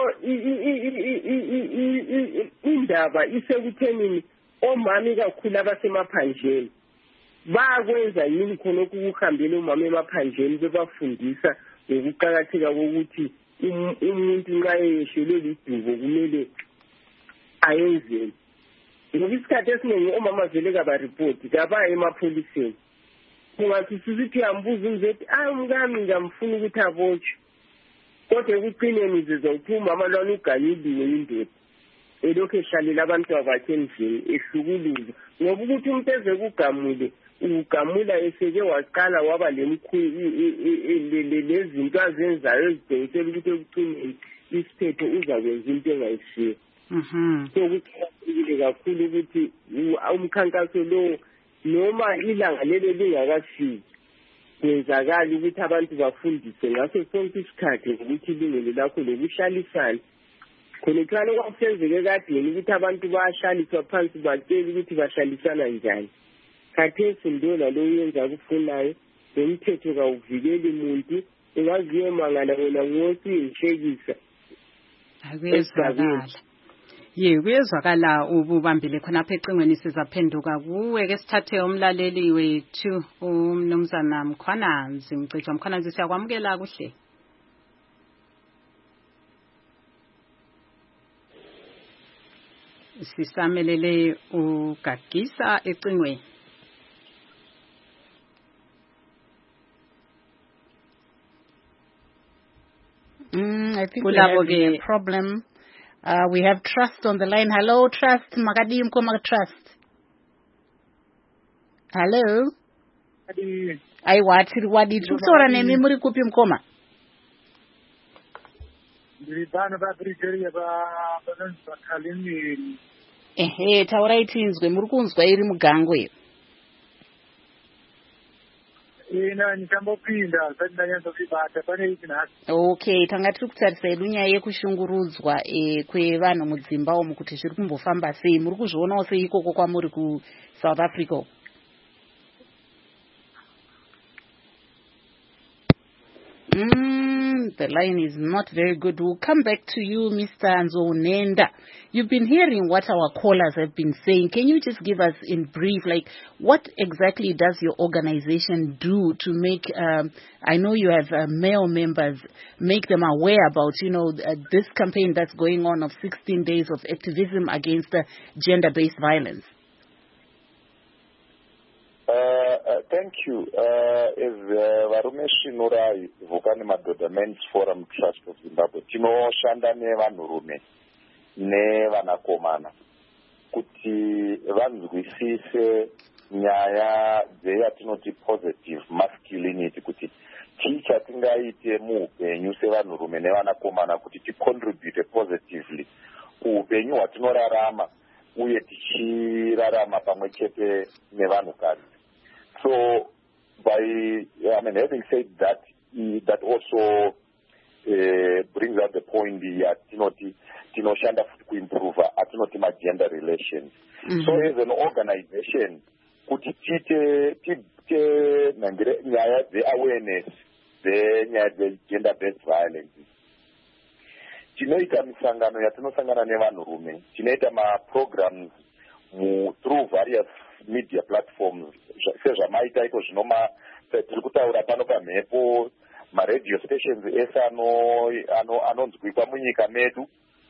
indaba isekuthenini omama kakhulu abasemaphandleni bakwenza yini khona ukuhambela umama emaphandleni bebafundisa ngokuqakatheka kokuthi umuntu nxa eyehlelwe lidubo kumele ayenzeni ngoba isikhathi esiningi omama vele kabaripoti kabaya emapholiseni kungathi sizithi yambuza umzethi umkami ngamfuna ukuthi abotshwe kodwa ekucineni zizawuthi umama lwana uganyiliwe indoda elokhu ehlalela abantwana bakhe endlini ehlukuluza ngoba ukuthi umuntu eze kugamule ugamula eseke waqala waba lezinto azenzayo ezidongisela ukuthi ekucineni isiphetho uzakwenza into engayishiya. So kuqakathekile kakhulu ukuthi umkhankaso lo noma ilanga lelo lingakafiki kwenzakala ukuthi abantu bafundiswe ngaso sonke isikhathi ukuthi ilungelo lakho lokuhlalisana khona khlalo kwakusenzeke kadeni ukuthi abantu bayahlaliswa phansi batshela ukuthi bahlalisana njani khathesi ndona lo yenza kufunayo umthetho kawuvikeli umuntu ungaziye mangala wena ngosiyishekisa akuyezwakala kuyezwakala ubambile khonapha ecingweni sizaphenduka kuwe ke sithathe umlaleli wethu umnumzana Mkhwananzi Mcijo. Mkhwananzi siyakwamukela kuhle. Sisamelele ugagisa ecingweni. I think we have a problem. We have Trust on the line. Hello, Trust. Magadi Mkoma Trust. Hello. Ai wadi tusora nemi muri kupi Mkoma. Tauraitinzwe muri kunzwa iri mugangwe. Okay, tanga tiri kutarisa edu nyaya yekushungurudzwa kwevanhu mudzimba umu kuti zviri kumbofamba sei. Muri kuzvionawo sei ikoko kwamuri ku South Africa? The line is not very good. We'll come back to you, Mr. Nzonenda. You've been hearing what our callers have been saying. Can you just give us in brief, like, what exactly does your organization do to make, I know you have male members, make them aware about, this campaign that's going on of 16 days of activism against gender-based violence? Thank you. As Varumeshi Nurai, Vukani Madodha Men's Forum Trust of Zimbabwe, tinoshanda nevanhurume nevanakomana kuti vanzwisise nyaya dzeyatinoti positive masculinity, kuti chii chatingaite muupenyu sevanhurume nevanakomana kuti ticontribute positively kuupenyu hwatinorarama uye tichirarama pamwe chete nevanhukadzi. So, having said that, that also brings out the point here, tinoshanda to improve our gender relations. So, as an organization, kuti tite nyaya awareness the gender-based violence. Tinoita misangano yatinosangana nevanhurume, tinoita ma-programs through various media platforms sezvamaita iko zvinoma tiri kutaura pano pamhepo maradio stations ese anonzwikwa munyika medu,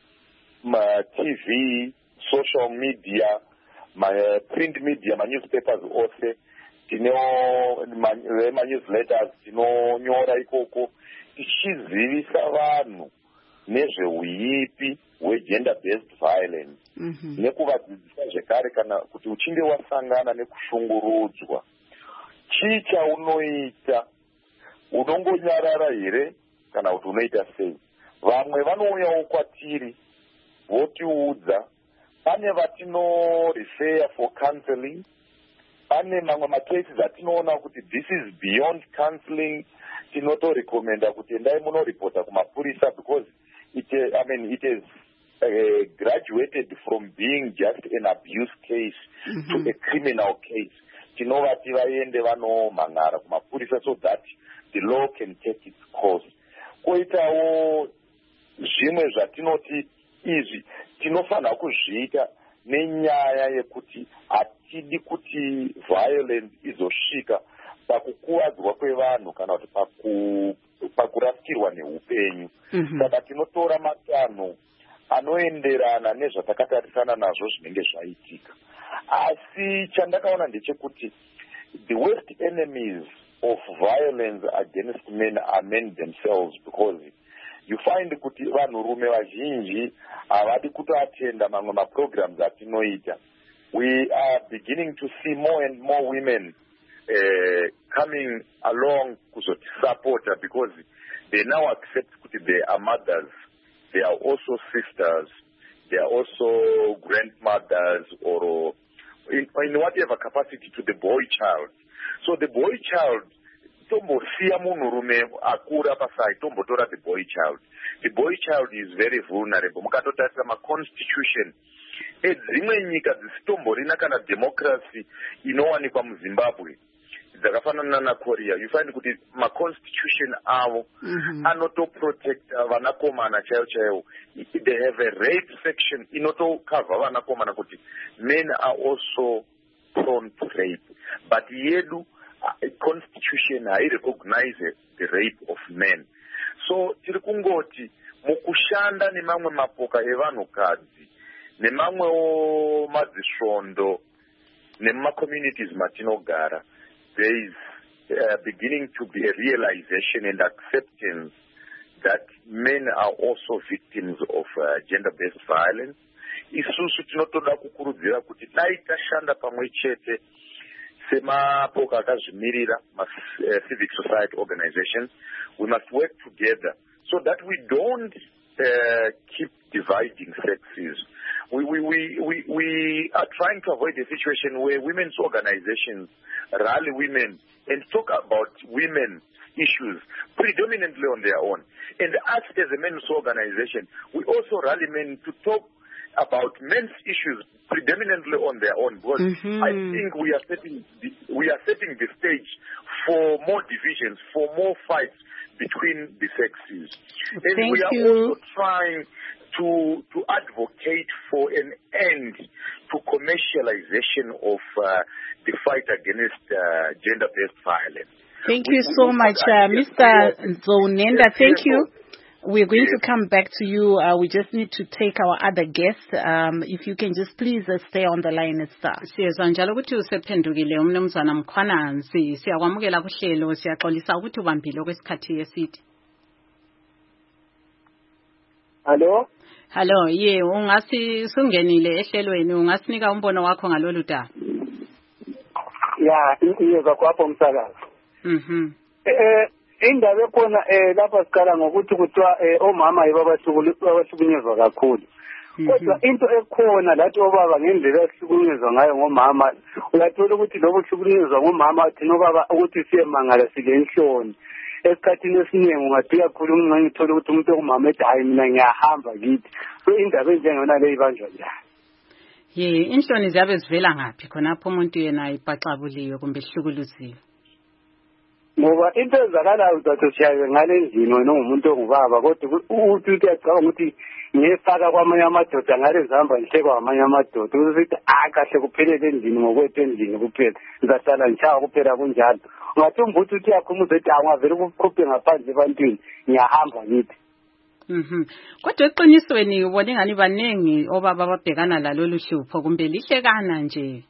matv, social media, print media, manewspapers ose, manewsletters tinonyora ikoko tichizivisa vanhu nezveuipi hwegender-based violence. Nekuvadzidzisa zvekare kana kuti uchinge wasangana nekushungurudzwa, chii chaunoita, unongonyarara here kana kuti unoita sei? Vamwe vanouyawo kwatiri votiudza, pane vatino refer for counseling, pane mamwe macases atinoona kuti this is beyond counseling, tinotorekomenda kuti endai munoripota kumapurisa because it is graduated from being just an abuse case to a criminal case. Tinovati vaende vanomhan'ara kumapurisa so that the law can take its course. Koitawo zvimwe zvatinoti izvi tinofanira kuzviita nenyaya yekuti hatidi kuti violence izosvika pakukuwadzwa kwevanhu kana kuti pakurasikirwa neupenyu. Saka tinotora matanho anoenderana nezvatakatarisana nazvo zvinenge zvaitika. Asi chandakaona ndechekuti the worst enemies of violence against men are men themselves, because you find kuti vanhurume vazhinji havadi kutoatenda mamwe maprograms atinoita. We are beginning to see more and more women coming along kuzotisupport because they now accept kuti they are mothers, they are also sisters, they are also grandmothers, or in whatever capacity to the boy child. So the boy child, tombosiya munhurume akura pasai, tombotora the boy child. The boy child is very vulnerable. Mukatotarisa ma-constitution edzimwe nyika dzisitomborina kana democracy inowanikwa muZimbabwe dzakafanana naKorea, you find kuti ma-constitution avo anotoprotect vanakomana chaivo. They have a rape section inotokavha vanakomana kuti men are also prone to rape, but yedu constitution hairecognize the rape of men. So tiri kungoti mukushanda nemamwe mapoka evanhukadzi nemamwewo madzisvondo nemuma-communities matinogara, there is beginning to be a realization and acceptance that men are also victims of gender-based violence. Isusu tinotoda kukurudzira kuti dai tashanda pamwe chete semapoka akazvimirira, civic society organizations, we must work together so that we don't keep dividing sexes. We are trying to avoid a situation where women's organizations rally women and talk about women issues predominantly on their own. And us as a men's organization, we also rally men to talk about men's issues predominantly on their own, because I think we are setting the stage for more divisions, for more fights between the sexes. And we are also trying to advocate for an end to commercialization of the fight against gender-based violence. Thank you so much, Mr. Nzonenda. Thank you. We're going to come back to you. We just need to take our other guest. If you can just please stay on the line, sir. Siyezwa njalo ukuthi usephendukile umnumzana Mkhwananzi. Siyakwamukela kuhlelo, siyaxolisa ukuthi ubambile kwesikhathi eside. Hello, ye ungasi sungenile ehlelweni, ungasinika umbono wakho ngalolu daba. Ya, iyeza kwapho umsakazi. Indaba ekhona lapha siqala ngokuthi kuthiwa omama yibo abahlukunyezwa kakhulu. Kodwa into ekhona lathi obaba ngendlela ehlukunyezwa ngayo ngomama, uyathola ukuthi lobo hlukunyezwa ngomama thina obaba ukuthi siyemangala sile inhloni. Esikhathini esiningi ungathi kakhulu umncane uthola ukuthi umuntu ongumama ethi hayi mina ngiyahamba kithi. So indaba enjengona le ibanjwa njani? Ye, inhloni ziyabe zivela ngaphi khonapho umuntu yena ipaxabuliwe kumbe ihlukuluziwe? Ngoba into ezakalayo uzathi siyaye ngale endlini wena ungumuntu ongubaba, kodwa uthi uyacabanga ukuthi ngiyefaka kwamanye amadoda ngale zihamba ngihlekwa kwamanye amadoda uzithi kahle kuphelele endlini ngokwethu endlini kuphela, ngizahlala ngishaya kuphela kunjalo. Ungathi umbuthi uthi uyakhumuza ethi angavele kukhuphe ngaphandle ebantwini ngiyahamba ngithi. Kodwa eqinisweni ubona ingani baningi obaba babhekana lalolu hlupho kumbe lihlekana nje?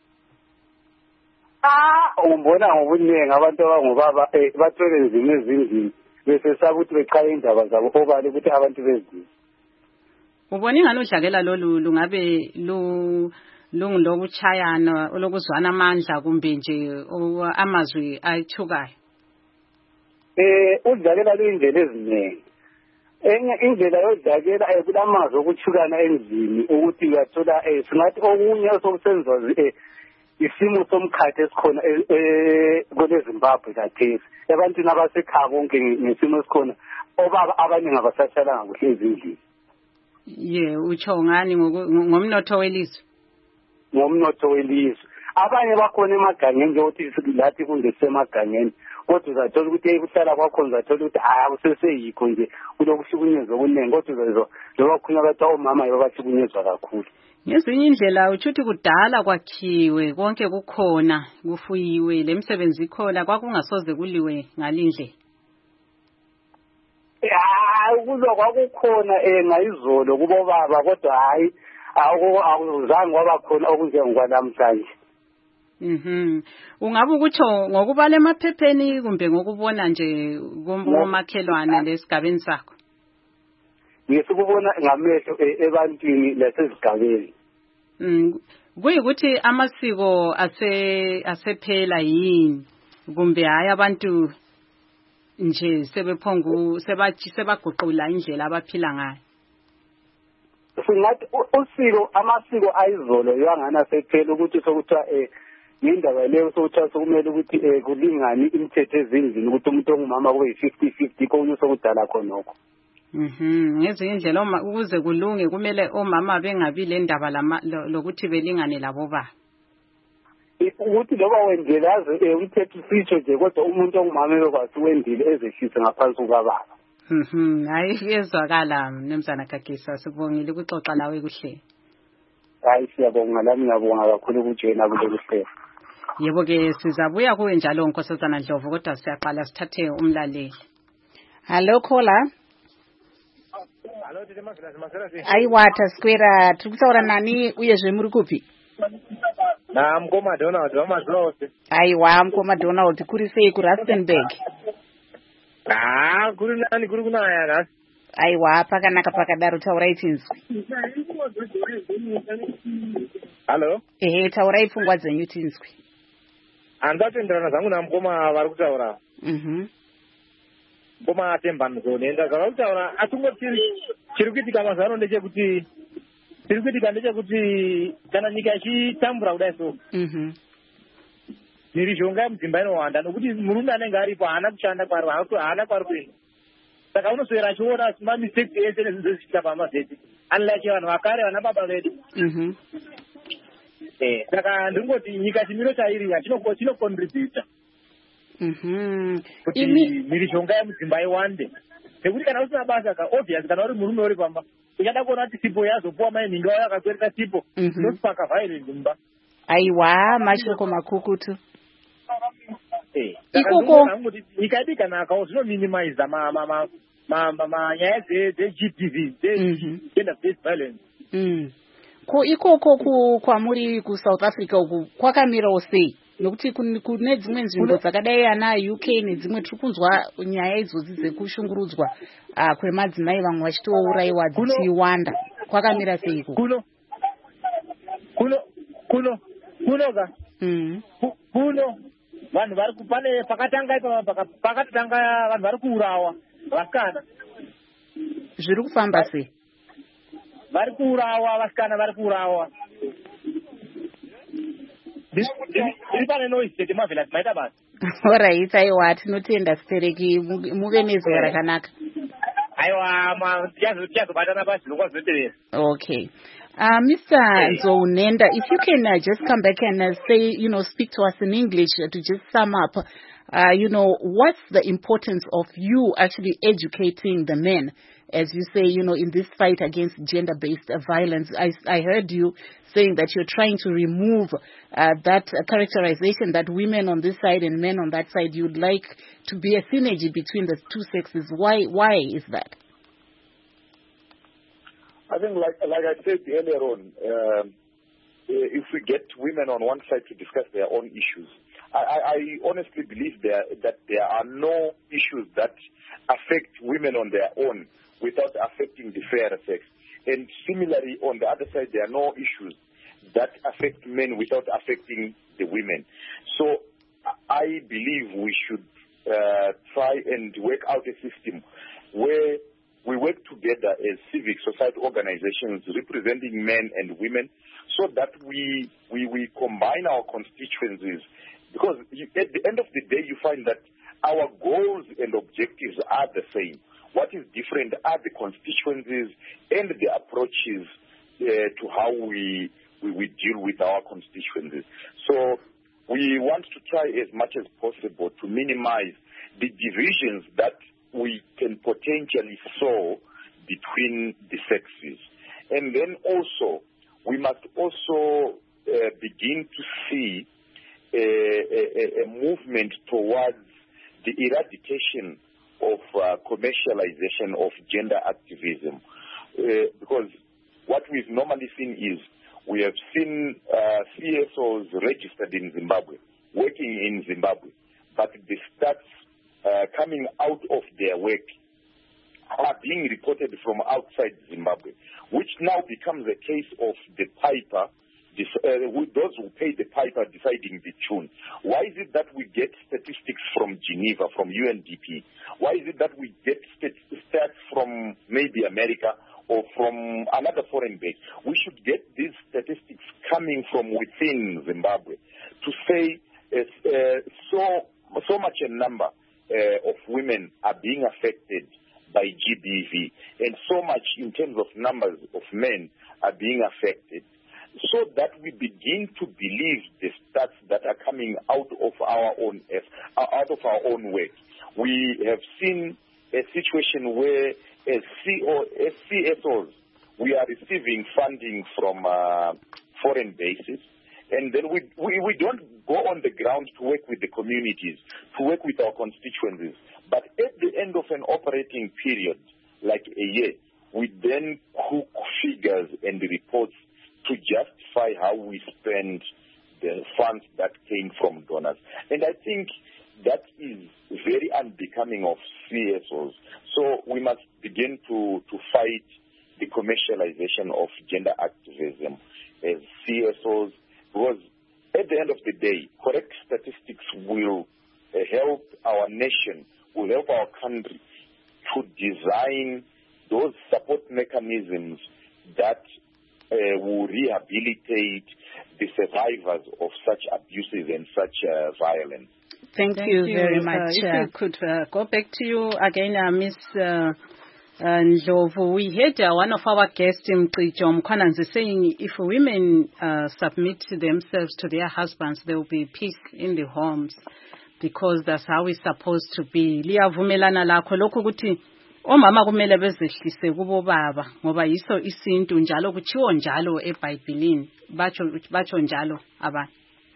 Umbona ngobuningi abantu abangubaba bathole nzima ezindlini bese sabuthi beqala indaba zabo obale ukuthi abantu bezini. Ubona ingani udlakela lolu lungabe lungilokuchayana olokuzwana amandla kumbe nje amazwi ayithukayo? Udlakela luyindlela eziningi. Enye indlela yodlakela kulamazwi okuthukana endlini ukuthi uyathola singathi okunye osokusenza isimo somkhathi esikhona kweZimbabwe kathesi ebantwini abasekhaya bonke ngesimo esikhona obaba abaningi abasathalanga kuhle ezindlini. Ye, utsho ngani ngomnotho welizwe? Ngomnotho welizwe. Abanye bakhona emagangeni ukuthi lathi kunje semagangeni, kodwa uzathola ukuthi ukuhlala kwakho uzathola ukuthi akuseseyikho nje kulokuhlukunyezwa okuningi, kodwa uzazizwa njengoba kukhulunywa bathi omama yibo abahlukunyezwa kakhulu. Ngezinye indlela utshuthi kudala kwakhiwe konke kukhona kufuyiwe lemisebenzi ikhona kwakungasoze kuliwe ngalindle. hayi kulo kwakukhona ngayizolo kubo baba kodwa hayi akuzange kwaba khona okunjengokwalamhlanje. Ungabe ukutsho ngokubala emaphepheni kumbe ngokubona nje komakhelwane lesigabeni sakho? Ngisukubona ngamehlo ebantwini lasezigabeni. Kuyikuthi amasiko asephela yini kumbe hayi abantu nje sebaguqula indlela abaphila ngayo? Singathi amasiko ayizolo yangana sephela ukuthi sokuthiwa indaba leyo sokuthiwa sokumele ukuthi kulingani imithetho ezindlini ukuthi umuntu ongumama kube yi-50-50 konye sokudala khonokho. Ngezinye indlela ukuze kulunge kumele omama bengabi le ndaba lokuthi belingane labo baba. Ukuthi loba wendelaze umthetho usitsho nje kodwa umuntu ongumama ebekwazi wendile ezeshise ngaphansi kukababa. Hayi kuyezwakala Mnumzana Gagisa, sibongile ukuxoxa lawe kuhle. Hayi siyabonga lami ngiyabonga kakhulu ukujena kulolu hlelo. Yebo ke sizabuya kuwe njalo Nkosazana Ndlovu kodwa siyaqala sithathe umlaleli. Hello caller. Hello Tete Maserasi. Aiwata square tukutaura nani uyezve muri kupi? Mkoma Donald wamazose. Aiwa Mkoma Donald kuri sei ku Rustenburg. Kuri nani kuri kunaya nasi. Aiwa pakanaka pakadaro taurai tinzwi. Hello? Taurai pfungwa dzenyu tinzwi. Andatenderana zangu namukoma vari kutaura. Mukoma atembanzo nenda vari kutaura atungoti chiri kuitika mazano ndechekuti kana nyika ichitambura kudai so. Mhirizhonga yemudzimba inowanda nokuti murume anenge aripo haana kushanda kwari haana kwari kuenda. Saka unoswera achiona mamistakes ese nezvinhu zvichiita pamazeti unlike vanhu vakare vana baba vedu. Saka ndingoti nyika chimiro chairiya chinokontribhuta kuti mhirizhonga yemudzimba iwande. Nekuti kana usina basa obvious kana uri murume uri pamba uchada kuona kuti sipo yazopuwa mainhinga wayo akakwereka sipo nosipaka violent mumba. Aiwa mashoko makukutu. Ikoko nyika yedu ikanakawo zvinominimiza manyaya dzeGBV gender based violence. Ko ikoko kwamuri kuSouth Africa uku kwakamirawo sei? Nokuti kune dzimwe nzvimbo dzakadai ana UK nedzimwe tiri kunzwa nyaya idzodzi dzekushungurudzwa kwemadzimai vamwe vachitouraiwa dzichiwanda. Kwakamira sei iko? Kuno vanhu vari kupane pakatotanga vanhu vari kuurawa vasikana. Zviri kufamba sei? Vari kuurawa vasikana vari kuurawa. Ndiri pane noise chete mavhela timaita basa. Alright, aiwa tinotenda sipereki muve nezuva rakanaka. Aiwa tichazobatana pazvinongwa zvinoterera. Okay. Mr. Nzonenda, if you can just come back and say, speak to us in English to just sum up, what's the importance of you actually educating the men, as you say, in this fight against gender-based violence? I heard you saying that you're trying to remove that characterization that women on this side and men on that side, you'd like to be a synergy between the two sexes. Why is that? I think, like I said earlier on, if we get women on one side to discuss their own issues, I honestly believe that there are no issues that affect women on their own without affecting the fairer sex. And similarly, on the other side, there are no issues that affect men without affecting the women. So I believe we should try and work out a system where we work together as civic society organizations representing men and women so that we combine our constituencies. Because at the end of the day, you find that our goals and objectives are the same. What is different are the constituencies and the approaches to how we deal with our constituencies. So we want to try as much as possible to minimize the divisions that we can potentially sow between the sexes. And then also, we must also begin to see a movement towards the eradication of commercialization of gender activism. Because what we've normally seen is we have seen CSOs registered in Zimbabwe, working in Zimbabwe, but the stats coming out of their work are being reported from outside Zimbabwe, which now becomes a case of the piper, those who pay the piper deciding the tune. Why is it that we get statistics from Geneva, from UNDP? Why is it that we get stats from maybe America or from another foreign base? We should get these statistics coming from within Zimbabwe to say so much a number of women are being affected by GBV, and so much in terms of numbers of men are being affected, so that we begin to believe the stats that are coming out of our own work. We have seen a situation where as CSOs, we are receiving funding from foreign bases, and then we don't go on the ground to work with the communities, to work with our constituencies. But at the end of an operating period, like a year, we then cook figures and reports to justify how we spend the funds that came from donors. And I think that is very unbecoming of CSOs. So we must begin to fight the commercialization of gender activism as CSOs, because at the end of the day, correct statistics will help our nation, will help our country to design those support mechanisms that will rehabilitate the survivors of such abuses and such violence. Thank you very much. If we could go back to you again, Ms. Ndlovu. We heard one of our guests, Mcijo Mkhwananzi, saying if women submit themselves to their husbands, there will be peace in the homes, because that's how it's supposed to be. Liyavumelana lakho lokho ukuthi omama kumele bezehlise kubo baba ngoba yiso isintu njalo kuthiwo njalo eBhayibhelini, batsho njalo abantu.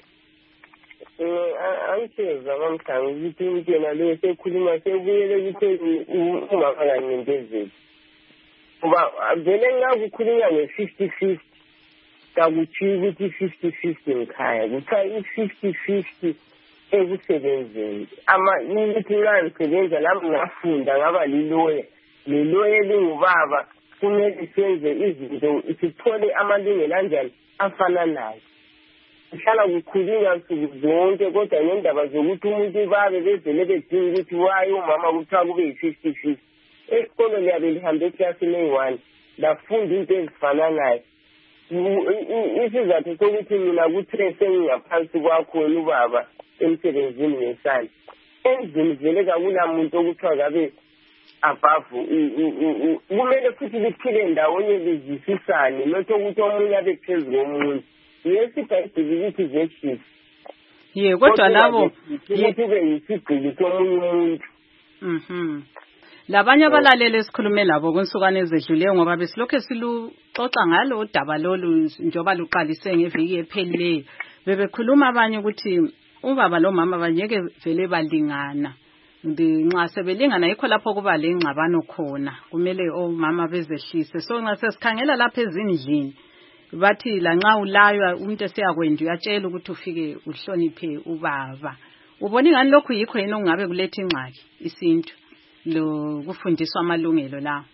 Angisheza ngamhlanje ukuthi intena le sekhuluma sebuyele ukuthi umama kanintezeli. Ngoba vele ngakukhulunywa nge-50-50 kakuthi ukuthi 50-50 ngikhaya. Kuthiwa i-50-50 ekusebenzeni. Ukuthi nxa ngisebenza lami ngafunda ngaba liloya. Liloya lingubaba kumele senze izinto sithole amalungelo anjani afananayo. Kuhlala kukhulunywa nsuku zonke kodwa ngendaba zokuthi umuntu babe bezele bedinga ukuthi waye umama kuthiwa kube yi-50-50. Esikolo liyabe lihambe eklasini eyi-1 lafunda into ezifananayo. Isizathu sokuthi mina kuthiwe sengingaphansi kwakho wena ubaba emsebenzini ngesandla. Endlini vele kakulamuntu okuthiwa ngabe above. Kumele futhi liphile ndawonye lizwisisane, not ukuthi omunye abe phezu komunye. Yes, iBhayibheli lithi justice. Ye kodwa labo kube yisigqili somunye umuntu. Labanye abalaleli esikhulume labo konsukane ezedluleyo ngoba besilokho siluxoxa ngalo udaba lolu njoba luqalise ngeviki ephelileyo. Bebekhuluma abanye ukuthi ubaba lo mama banyeke vele balingana. Nxa sebelingana yikho lapho kuba lengxabano khona. Kumele omama bezehlise. So nxa sesikhangela lapha ezindlini bathi lanxa ulaywa umuntu esiyakwenza uyatshela ukuthi ufike uhloniphe ubaba. Ubona ingani lokhu yikho yena ongabe kuletha ingxaki isintu lo kufundiswa amalungelo lawo.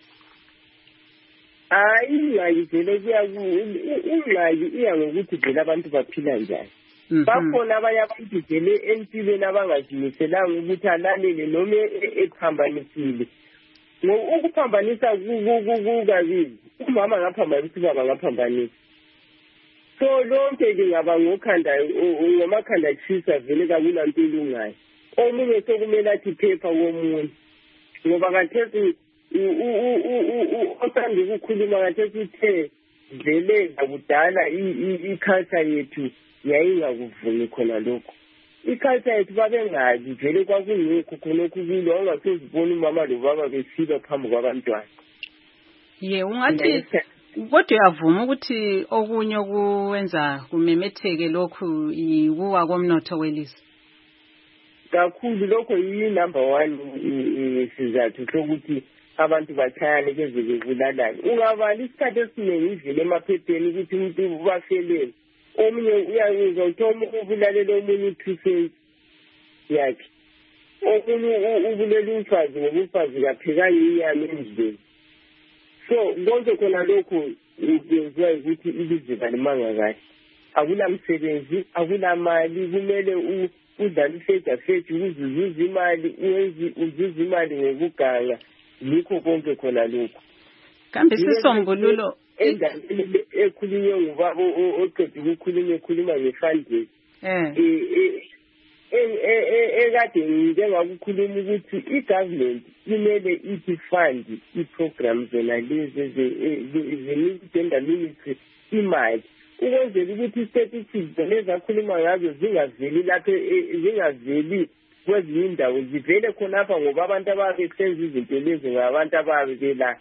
Ingxaki vele ingxaki iya ngokuthi vele abantu baphila njani. Bakhona abanye abantu vele empilweni abangazimiselanga ukuthi alalele noma ekuphambanisile. Ukuphambanisa kukabili. Umama ngaphambanisa, ubaba ngaphambanisa. So lonke lingaba ngomakhanda kushisa vele kakulanto elungayo. Omunye sekumele athi phepha komunye. Ngoba kathesi osanda ukukhuluma kathesi uthe vele kudala i-culture yethu yayingakuvumi khona lokho. I-culture yethu babengazi vele kwakungekho khonokho kubili ongasezibona umama lobaba besila phambi kwabantwana. Ye ungathi kodwa uyavuma ukuthi okunye okuwenza kumemetheke lokhu yikuwa komnotho welizwe. kakhulu lokho yi-number one sizathu sokuthi abantu bachayane beze bebulalane. Ungabala isikhathi esiningi ivele emaphepheni ukuthi umuntu bafelele. Omunye uyawuza ukuthi omunye ubulalela omunye i-preference yakhe. Omunye ubulela umfazi ngoba umfazi kapheka inyama endlini. So konke khona lokho kwenziwa ukuthi ilizwe kalimanga kahle. Akulamsebenzi, akulamali, kumele udlala ifeja ukuzuza imali, uzuza imali ngokuganga. Yikho konke khona lokho. Kambe isisombululo endaweni ekhulunywe ngubaba oqeda ukukhuluma nge-funding. Ekade njengakukhuluma ukuthi i-government kumele ithi fund i-program zona lezi ze-gender ministry imali ukwenzela ukuthi i-statistics lezi akhuluma ngazo zingaveli lapho zingaveli kwezinye indawo zivele khonapha ngoba abantu ababesenza izinto lezi ngabantu ababela.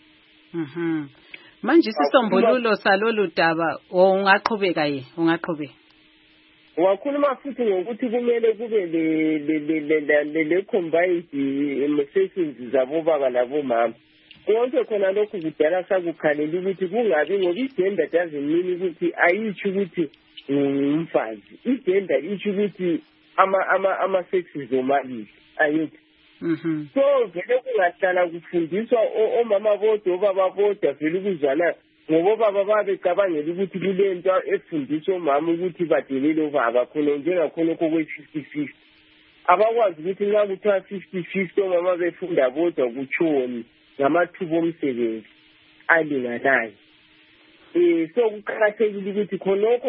Manje isisombululo salolu daba ungaqhubeka ungaqhubeka. Wakhuluma futhi ngokuthi kumele kube le combined sessions zabobaba labomama. Konke khona lokhu kudala sakukhalela ukuthi kungabi ngoba igender doesn't mean ukuthi ayitsho ukuthi umfazi. Igender itsho ukuthi ama-sexes omabili ayithi. So vele kungahlala kufundiswa omama bodwa obaba bodwa vele ukuzwana ngoba baba babecabangela ukuthi kulento efundiswa omama ukuthi badelele obaba khona njengakhona kokwe-50-50. Abakwazi ukuthi nxa kuthiwa 50-50 omama befunda bodwa kutshoni ngamathuba omsebenzi alinganayo. So kuqakathekile ukuthi khonokho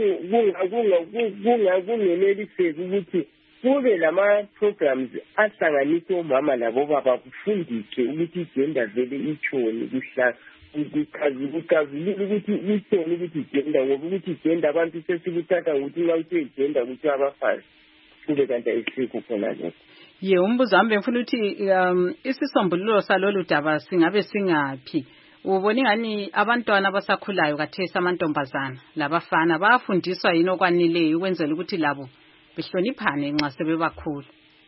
nxa kungeneliseki ukuthi kube lama-programs ahlanganisa omama labobaba kufundiswe ukuthi igender vele itshoni kuchazulile ukuthi itshoni ukuthi igender ngoba ukuthi igender abantu sesikuthatha ngokuthi nxa kuthiwe igender kuthiwa abafazi kube kanti ayisikho khona lokho. Umbuzo wami ngifuna ukuthi isisombululo salolu daba singabe singaphi? Ubona ingani abantwana abasakhulayo kathesi amantombazana labafana bayafundiswa yini okwanileyo ukwenzela ukuthi labo behloniphane nxa sebebakhulu?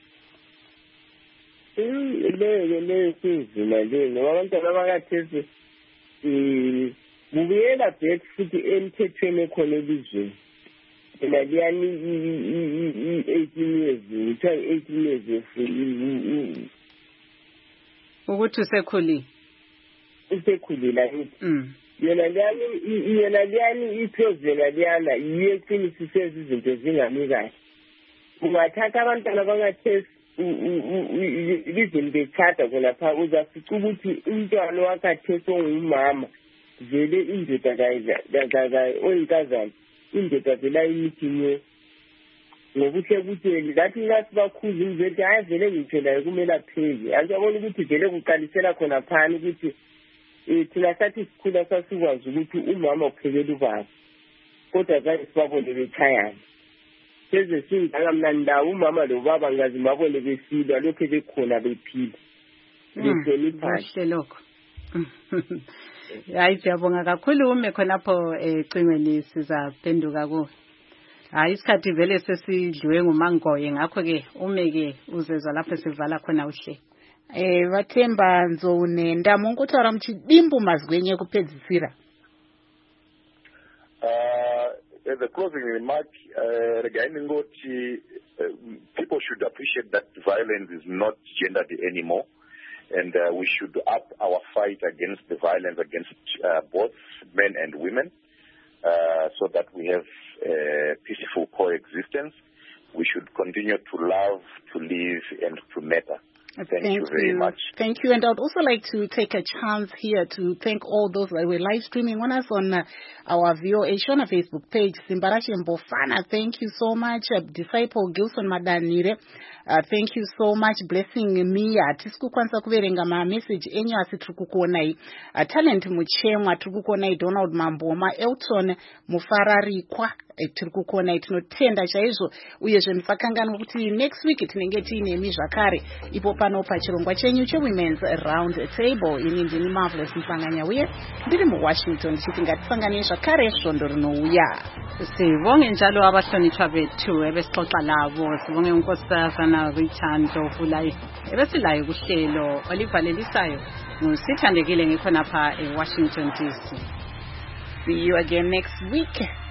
Leyo sinzima leyo ngoba abantwana abakathesi kubuyela back futhi emthethweni ekhona elizweni. Phela liyani i-18 years, kuthiwa i-18 years ukuthi usekhulile akithi. Yena liyani iphezela liyana yiyo eqinisise izinto zingami kahle. Ungathatha abantwana bangathesi ilizweni bethatha khonapha uzafica ukuthi umntwana wakathesi ongumama vele indoda oyinkazana indoda vele ayimithi ngokuhle ukuthi lathi nxa sibakhulu imveli hayi vele ngitsho layo kumele apheke. Asiyabona ukuthi vele kuqalisela khona phana ukuthi thina sathi sikhula sasikwazi ukuthi umama uphekela ubaba kodwa zange sibabone bechayana. Seze singaka mnandi ndawo umama lobaba ngazi mabone besilwa lokho bekhona bephila behloniphana lokho. Hayi siyabonga kakhulu ume khonapho ecingweni sizaphenduka ku. Hayi isikhathi vele sesidliwe ngumangoye ngakho ke ume ke uzezwa lapho sivala khona uhle. Vathemba Nzone ndamungu kutaura muchidimbu mazwenye kupedzisira. As a closing remark, people should appreciate that violence is not gendered anymore, and we should up our fight against the violence against both men and women, so that we have peaceful coexistence. We should continue to love, to live, and to matter. Thank you very much. Thank you. And I would also like to take a chance here to thank all those that were live streaming on us on our VOA Shona Facebook page. Simbarashi Mbofana, thank you so much. Disciple Gilson Madanire, thank you so much. Blessing Mia. Tisku kwanza kuverenga ma message enyo asitukukonai. Talent Muchemwa tukukonai Donald Mamboma. Elton Mufarari kwa tiri kukona itinotenda chaizvo uyezve musakangana kuti next week tinenge tiinemi zvakare ipo pano pachirongwa chenyu chewomen's round table. Ini ndini Marvelous Mhlanganya uye ndiri muWashington ndichiti ngatisanganei zvakare svondo rinouya. Sibonge njalo abahlonitshwa bethu ebesixoxa labo. Sibonge unkosazana Richard Ndlovula ebesilayo kuhlelo olivalelisayo ngusithandekile ngikho napha eWashington DC. See you again next week.